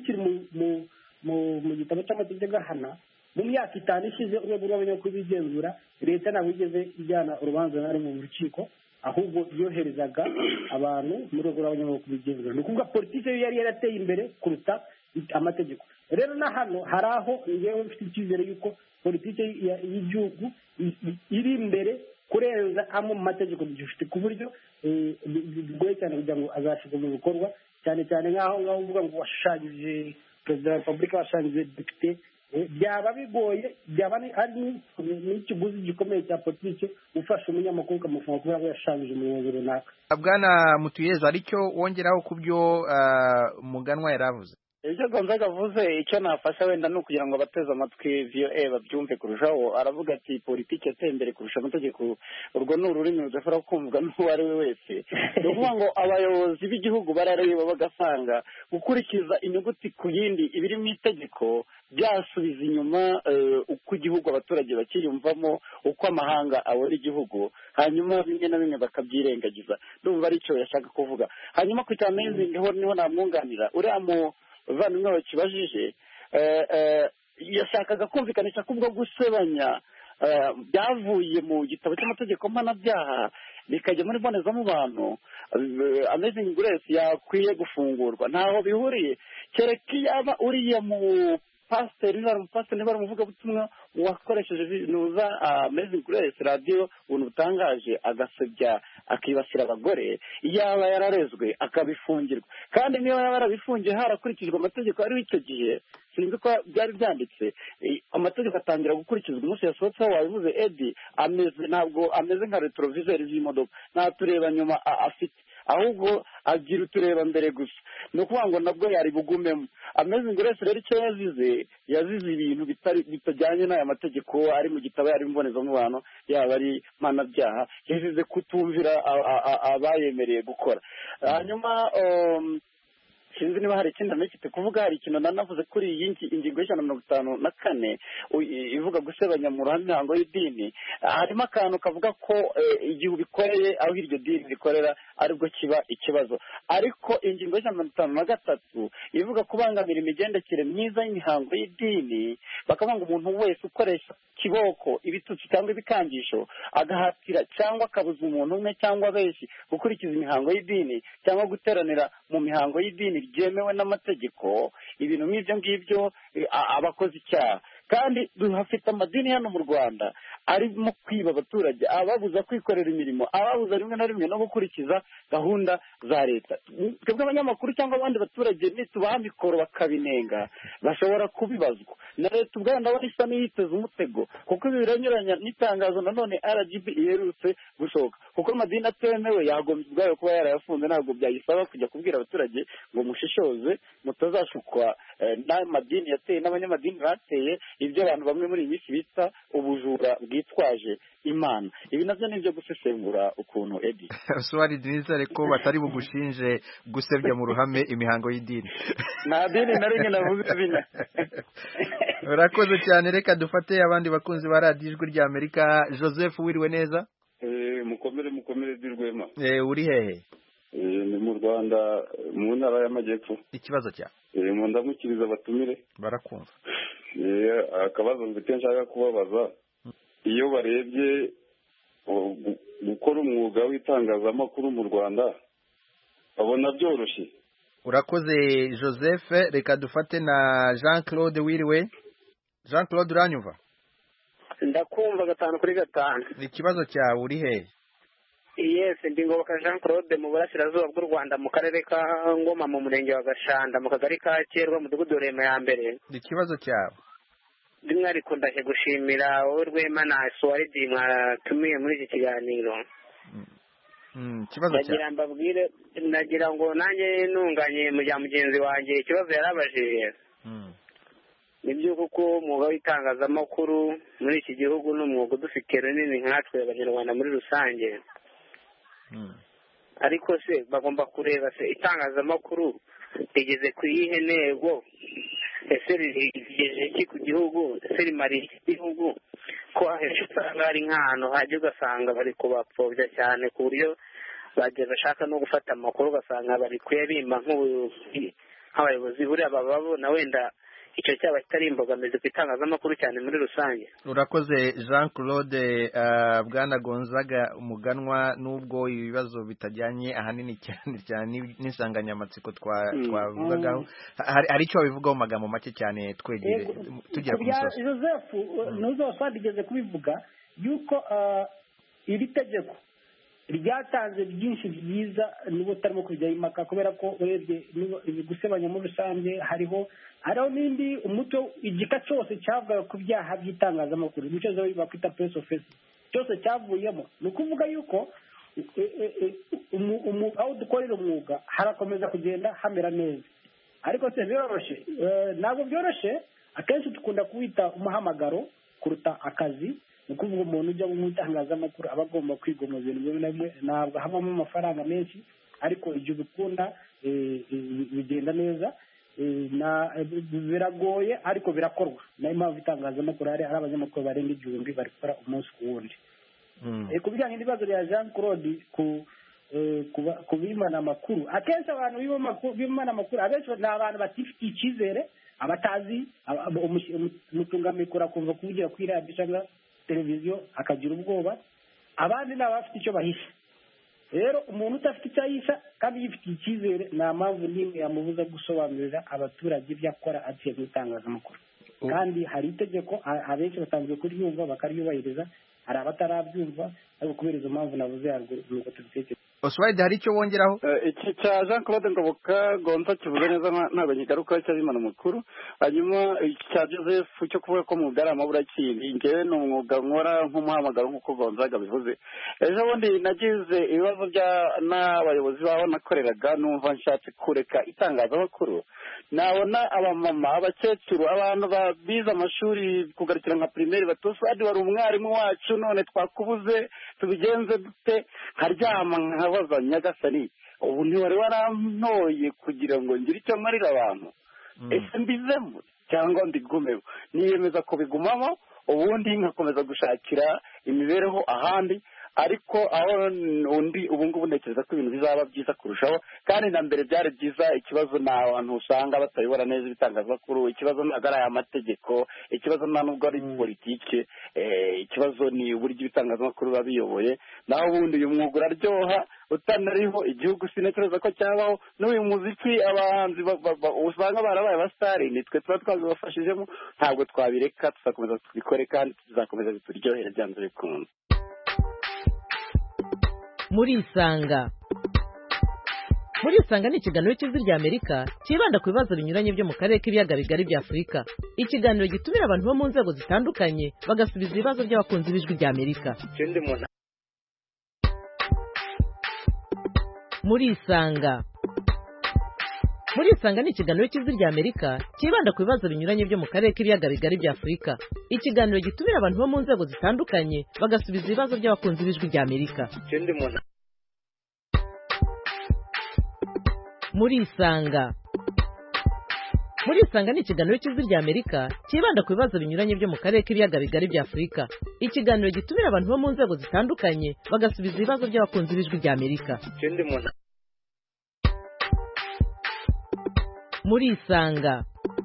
mu gitabo cy'amategeko ahana, mu myaka 5 ishize urwego rw'abanyamakuru bigenzura, leta ntabwo igeze ijyana urubanza nari mu rukiko, ahubwo yoherezaga abantu mu rwego rw'abanyamakuru bigenzura. Ni ukuvuga politiki yo yari yarateye imbere kuruta amategeko. Rero na hano hari aho ngewe mfite icyizere yuko politiki y'igihugu iri imbere kurenza amwe mu mategeko dufite, ku buryo bigoye cyane kugira ngo azashyirwa mu bikorwa, cyane cyane nk'aho uvuga ngo washushanyije perezida wa repubulika, washushanyije depite, byaba bigoye, byaba ari n'ikiguzi gikomeye cya politiki ufasha umunyamakuru ukamufunga kubera ko yashushanyije umuyobozi runaka. Bwana Mutuyeza, aricyo wongeraho ku byo Muganwa yaravuze? Ibyo Gonzaga avuze, icyo nafasha wenda ni ukugira ngo abateze amatwi VOA babyumve kurushaho. Aravuga ati politiki yateye imbere kurusha amategeko. Urwo ni ururimi rudashobora kumvwa n'uwo ari we wese. Ni ukuvuga ngo abayobozi b'igihugu barareba bagasanga gukurikiza inyuguti ku yindi ibiri mu itegeko byasubiza inyuma uko igihugu abaturage bakiyumvamo, uko amahanga abona igihugu, hanyuma bimwe na bimwe bakabyirengagiza. Ndumva aricyo yashaka kuvuga. Hanyuma ku cya Amazing niho namwunganira, uriya bavandimwe bakibajije, yashakaga kumvikanisha ko ubwo gusebanya byavuye mu gitabo cy'amategeko mpanabyaha bikajya muri mbonezamubano, Amazing Grace yakwiye gufungurwa. Ntaho bihuriye, kereka iyaba uriya umupasiteri niba ari umuvugabutumwa wakoresheje nuza Amazing Grace radiyo ubuntu butangaje agasebya akibasira abagore, yaba yararezwe akabifungirwa. Kandi niba yaba yarabifungiye harakurikijwe amategeko ariho icyo gihe, sinzi ko byari byanditse, amategeko atangira gukurikizwa umunsi yasohotseho. wabivuze Edi, ntabwo ameze nka retroviseur z'imodoka, nta tureba nyuma afite, ahubwo agira utureba mbere gusa. ni ukuvuga ngo nabwo yari bugumemo. Amazing Grace rero icyo yazize ibintu bitajyanye n'aya mategeko ari mu gitabo, ari mbonezamubano, yaba ari mpanabyaha, yazize kutumvira abayemereye gukora. Hanyuma sinzi niba hari ikindi amekite kuvuga. Hari ikintu nanavuze kuri iyi ingingo y'154 ivuga gusebanya mu ruhame imihango y'idini. Harimo akantu kavuga ko igihe ubikoreye aho iryo dini rikorera aribwo kiba ikibazo, ariko ingingo y'153 ivuga kubangamira imigendekere myiza y'imihango y'idini, bakavuga ngo umuntu wese ukoresha kiboko, ibitutsi cyangwa ibikangisho, agahatira cyangwa akabuza umuntu umwe cyangwa benshi gukurikiza imihango y'idini cyangwa guteranira mu mihango y'idini byemewe n'amategeko, ibintu nk'ibyo ngibyo abakoze icyaha. Kandi hafite amadini hano mu Rwanda arimo kwiba abaturage, ababuza kwikorera imirimo, ababuza rimwe na rimwe no gukurikiza gahunda za leta. Twebwe abanyamakuru cyangwa abandi baturage nitubaha mikoro bakabinenga, bashobora kubibazwa na leta ubwayo. ndabona isa n'iyiteze umutego, kuko ibi biranyuranya n'itangazo nanone RGB iherutse gusohoka, kuko amadini atemewe yagombye ubwayo kuba yarayafunze. Ntabwo byayisaba kujya kubwira abaturage ngo mushishoze mutazashukwa n'amadini yateye n'abanyamadini bateye ibyo abantu bamwe muri iyi minsi bita ubujura bwitwaje Imana. Ibi nabyo ni ibyo gusesengura ukuntu Edi Swari Dinizare ko batari bugushinje gusebya mu ruhame imihango y'idini. nta dini na rimwe navuze bina. Urakoze cyane, reka dufate abandi bakunzi ba radiyo ijwi rya Amerika. Joseph, wiriwe neza? mukomere dirwema. Uri hehe? Ni mu Rwanda mu ntara y'Amajyepfo. Ikibazo cya mu ndamukiriza abatumire barakumva. Akabazo mfite nshaka kubabaza, iyo barebye gukora umwuga w'itangazamakuru mu Rwanda babona byoroshye? Urakoze Joseph, reka dufate na Jean Claude. Wiriwe Jean Claude, uranyumva? Ndakumva 5/5. Ikibazo cyawe, uri hehe? Yes, ndi Ngoboka Jean Claude mu burasirazuba bw'u Rwanda, mu karere ka Ngoma, mu murenge wa Gashanda, mu kagari ka Cyerwa, mu mudugudu Rema ya mbere. Ikibazo cyawe? Rimwe ariko ndaje gushimira wowe Rwema na Swari mwatumiye muri iki kiganiro. Ikibazo cyawe? Nagira ngo nanjye nunganye mu bya mugenzi wanjye ikibazo yarabajije. Nibyo kuko umwuga w'itangazamakuru muri iki gihugu n'umwuga udufite runini nkatwe abanyarwanda muri rusange. Ariko se bagomba kureba se itangazamakuru rigeze ku yihe ntego, ese rigeze iki ku gihugu, ese rimariye igihugu? Ko ahenshi usanga hari nk'ahantu hajya ugasanga bari kubapfobya cyane ku buryo bageze bashaka no gufata amakuru ugasanga bari kuyabimba nk'abayobozi buriya bababona wenda icyo cyaba kitari imbogamizi ku itangazamakuru cyane muri rusange. Urakoze Jean Claude. Bwana Gonzaga Umuganwa, nubwo ibibazo bitajyanye ahanini cyane n'insanganyamatsiko twavugagaho, hari icyo babivugaho mu magambo make cyane twegere tugera ku musozi. Joseph ntuzasabigeze kubivuga yuko iri tegeko ryatanze byinshi byiza niba utarimo kujya impaka, kubera ko urebye gusebanya muri rusange hariho n'indi umuto igika cyose cyavuga ku byaha by'itangazamakuru, nicyo bakwita press offense, cyose cyavuyemo. Ni ukuvuga yuko aho dukorera umwuga harakomeza kugenda hamera neza, ariko se biroroshye? Ntabwo byoroshye. Akenshi dukunda kuwita umuhamagaro kuruta akazi. Ni ukuvuga umuntu ujya mu itangazamakuru aba agomba kwiga mu bintu bimwe na bimwe, ntabwo havamo amafaranga menshi, ariko igihe ubikunda bigenda neza. Biragoye ariko birakorwa. Niyo mpamvu itangazamakuru hari abanyamakuru barenga 1000 bari gukora umunsi ku wundi. Ku bijyanye n'ibibazo bya Jean Claude ku bimana amakuru, akenshi abantu bimana amakuru abenshi ni abantu batifitiye icyizere, abatazi umutungamikoro akumva kuvugira kuri radiyo cyangwa televiziyo akagira ubwoba. Abandi ni abafite icyo bahisha. Rero umuntu udafite icyo ahisha kandi yifitiye icyizere, nta mpamvu n'imwe yamubuza gusobanurira abaturage ibyo akora aciye mu itangazamakuru. kandi hari itegeko abenshi basanzwe kuryumva bakaryubahiriza, hari abatarabyumva, ariko kubera izo mpamvu navuze haruguru nuko tubitekereza. Oswald, hari icyo wongeraho? Iki cya Jean Claude Ngoboka Gonza kivuze neza ntabwo nkigaruka cy'abimana mukuru. Hanyuma iki cya Joseph cyo kuvuga ko mu Bugarama burakindi, njyewe ni umwuga nkora nk'umuhamagaro nk'uko Gonzaga bivuze. Ejo bundi nagize ibibazo n'abayobozi baho nakoreraga, numva nshatse kureka itangazamakuru. Nabona abamama, abakecuru, abantu bize amashuri kugarukira nka primaire batosadi wari umwarimu wacu, none twakubuze tubigenze dute, nkaryama nkabaza nyagasani, ubu ntiwari warantoye kugira ngo ngire icyo marira abantu, ese mbizemo cyangwa mbigumeho? Niyemeza ko bigumamo, ubundi nkakomeza gushakira imibereho ahandi, ariko aho undi ubu ngubu ntekereza ko ibintu bizaba byiza kurushaho, kandi na mbere byari byiza. Ikibazo ni abantu usanga batabibona neza ibitangazamakuru, ikibazo ntabwo ari aya mategeko, ikibazo nta nubwo ari politike, ikibazo ni uburyo ibitangazamakuru biba biyoboye. naho ubundi uyu mwuga uraryoha, utanariho igihugu sintekereza ko cyabaho. n'uyu muziki abahanzi usanga barabaye abasitari, nitwe tuba twabibafashijemo, ntabwo twabireka, tuzakomeza tubikore kandi tuzakomeza bituryohere byanze bikunze. Murisanga ni ikiganiro cy'Ijwi ry'Amerika kibanda ku bibazo binyuranye byo mu karere k'ibiyaga bigari bya Afurika. Ikiganiro gitumira abantu bo mu nzego zitandukanye bagasubiza ibibazo by'abakunzi b'Ijwi ry'Amerika. Murisanga ni ikiganiro cy'Ijwi ry'Amerika kibanda ku bibazo binyuranye byo mu karere k'ibiyaga bigari bya Afurika. Ikiganiro gitumira abantu bo mu nzego zitandukanye bagasubiza ibibazo by'abakunzi b'Ijwi ry'Amerika. Murisanga ni ikiganiro cy'Ijwi ry'Amerika kibanda ku bibazo binyuranye byo mu karere k'ibiyaga bigari bya Afurika. Ikiganiro gitumira abantu bo mu nzego zitandukanye bagasubiza ibibazo by'abakunzi b'Ijwi ry'Amerika. Murisanga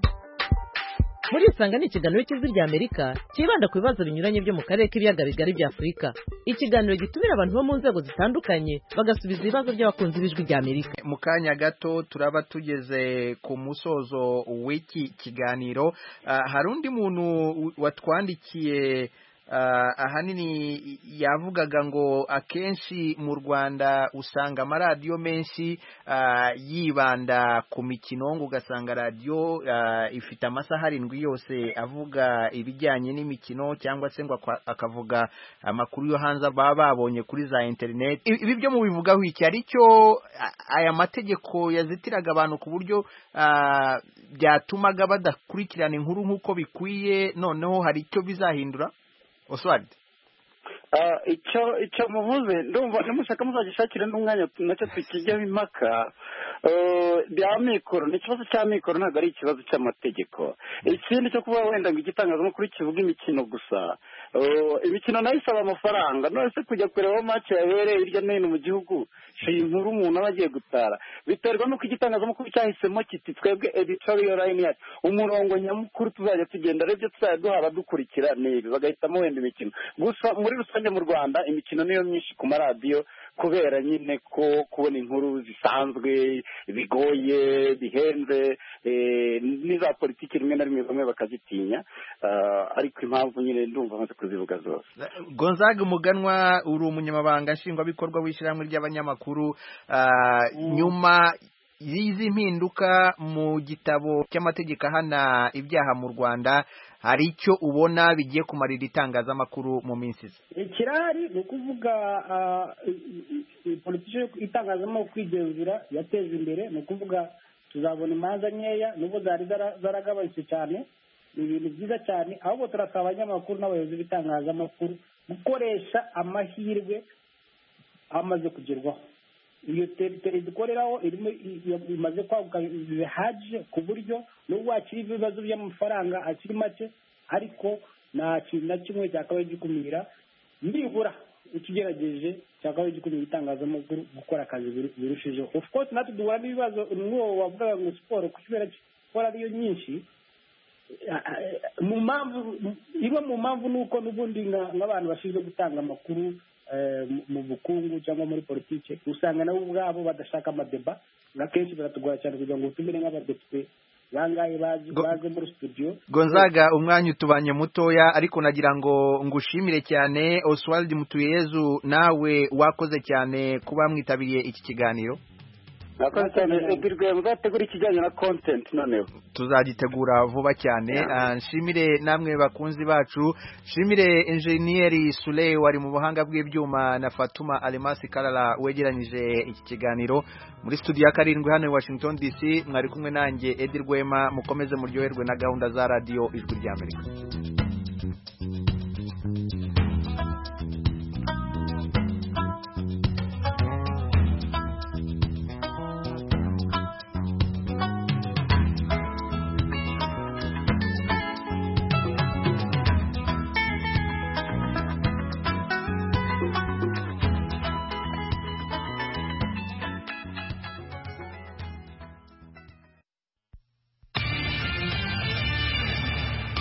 ni ikiganiro cy'Ijwi ry'Amerika kibanda ku bibazo binyuranye byo mu karere k'ibiyaga bigari bya Afurika. Ikiganiro gitumira abantu bo mu nzego zitandukanye bagasubiza ibibazo by'abakunzi b'Ijwi ry'Amerika. Mu kanya gato turaba tugeze ku musozo w'iki kiganiro. Hari undi muntu watwandikiye ahanini yavugaga ngo akenshi mu Rwanda usanga amaradiyo menshi yibanda ku mikino, ngo ugasanga radiyo ifite amasaha 7 yose avuga ibijyanye n'imikino, cyangwa se ngo akavuga amakuru yo hanze baba babonye kuri za internet. Ibi byo mu bivugaho iki? Ari cyo aya mategeko yazitiraga abantu ku buryo byatumaga badakurikirana inkuru nk'uko bikwiye, noneho hari icyo bizahindura? Oswald, icyo muvuze ndumva nimushaka muzagishakire n'umwanya nacyo tukijyaho impaka. Bya mikoro ni ikibazo cya mikoro, ntabwo ari ikibazo cy'amategeko. Ikindi cyo kuba wenda ngo igitangazamakuru kivuga imikino gusa, imikino nayo isaba amafaranga. none se kujya kureba match yabereye hirya no hino mu gihugu, si inkuru umuntu aba agiye gutara. Biterwa n'uko igitangazamakuru cyahisemo kiti twebwe editorial line yacu, umurongo nyamukuru tuzajya tugenda arebye tuzajya duhaba dukurikira n'ibi, bagahitamo wenda imikino gusa. Muri rusange mu Rwanda imikino niyo myinshi ku maradiyo, kubera nyine ko kubona inkuru zisanzwe bigoye, bihenze, n'iza politiki rimwe na rimwe bamwe bakazitinya, ariko impamvu nyine ndumva amaze kuzivuga zose. Gonzaga Muganwa, uri umunyamabanga nshingwabikorwa w'ishyirahamwe ry'abanyamakuru. Nyuma y'izi mpinduka mu gitabo cy'amategeko ahana ibyaha mu Rwanda, hari icyo ubona bigiye kumarira itangazamakuru mu minsi iza? Kirahari, ni ukuvuga politiki itangazamakuru kwigenzura yateje imbere. ni ukuvuga tuzabona imanza nkeya, nubwo zari zaragabanutse cyane. ni ibintu byiza cyane, ahubwo turasaba abanyamakuru n'abayobozi b'itangazamakuru gukoresha amahirwe amaze kugerwaho. iyo teritori dukoreraho imaze kwaguka bihagije ku buryo n'ubwo hakiri ibibazo by'amafaranga akiri make, ariko nta kintu na kimwe cyakabaye gikumira. nibura ikigerageje cyakabaye gikumira itangazamakuru gukora akazi birushijeho. of course natwe duhura n'ibibazo, n'uwo wavugaga ngo siporo kubera siporo ariyo nyinshi. imwe mu mpamvu ni uko n'ubundi nk'abantu bashinzwe gutanga amakuru mu bukungu cyangwa muri politiki, usanga nabo ubwabo badashaka amadeba. akenshi biratugora cyane kugira ngo utumire nk'abadepite bangahe baje muri studio. Gonzaga umwanya utubanye mutoya ariko nagira ngo ngushimire cyane Oswald Mutuyezu, nawe wakoze cyane kuba mwitabiriye iki kiganiro. Nakoze cyane Edirwe, muzategura ikijyanye na content noneho. Tuzagitegura vuba cyane. Nshimire namwe bakunzi bacu, nshimire Engineer Sule wari mu buhanga bw'ibyuma na Fatuma Alemasi Kalala wegeranyije iki kiganiro. Muri studio ya 7 hano i Washington DC mwari kumwe nanjye Edirwema, mukomeze muryoherwe na gahunda za radio Ijwi ry'Amerika.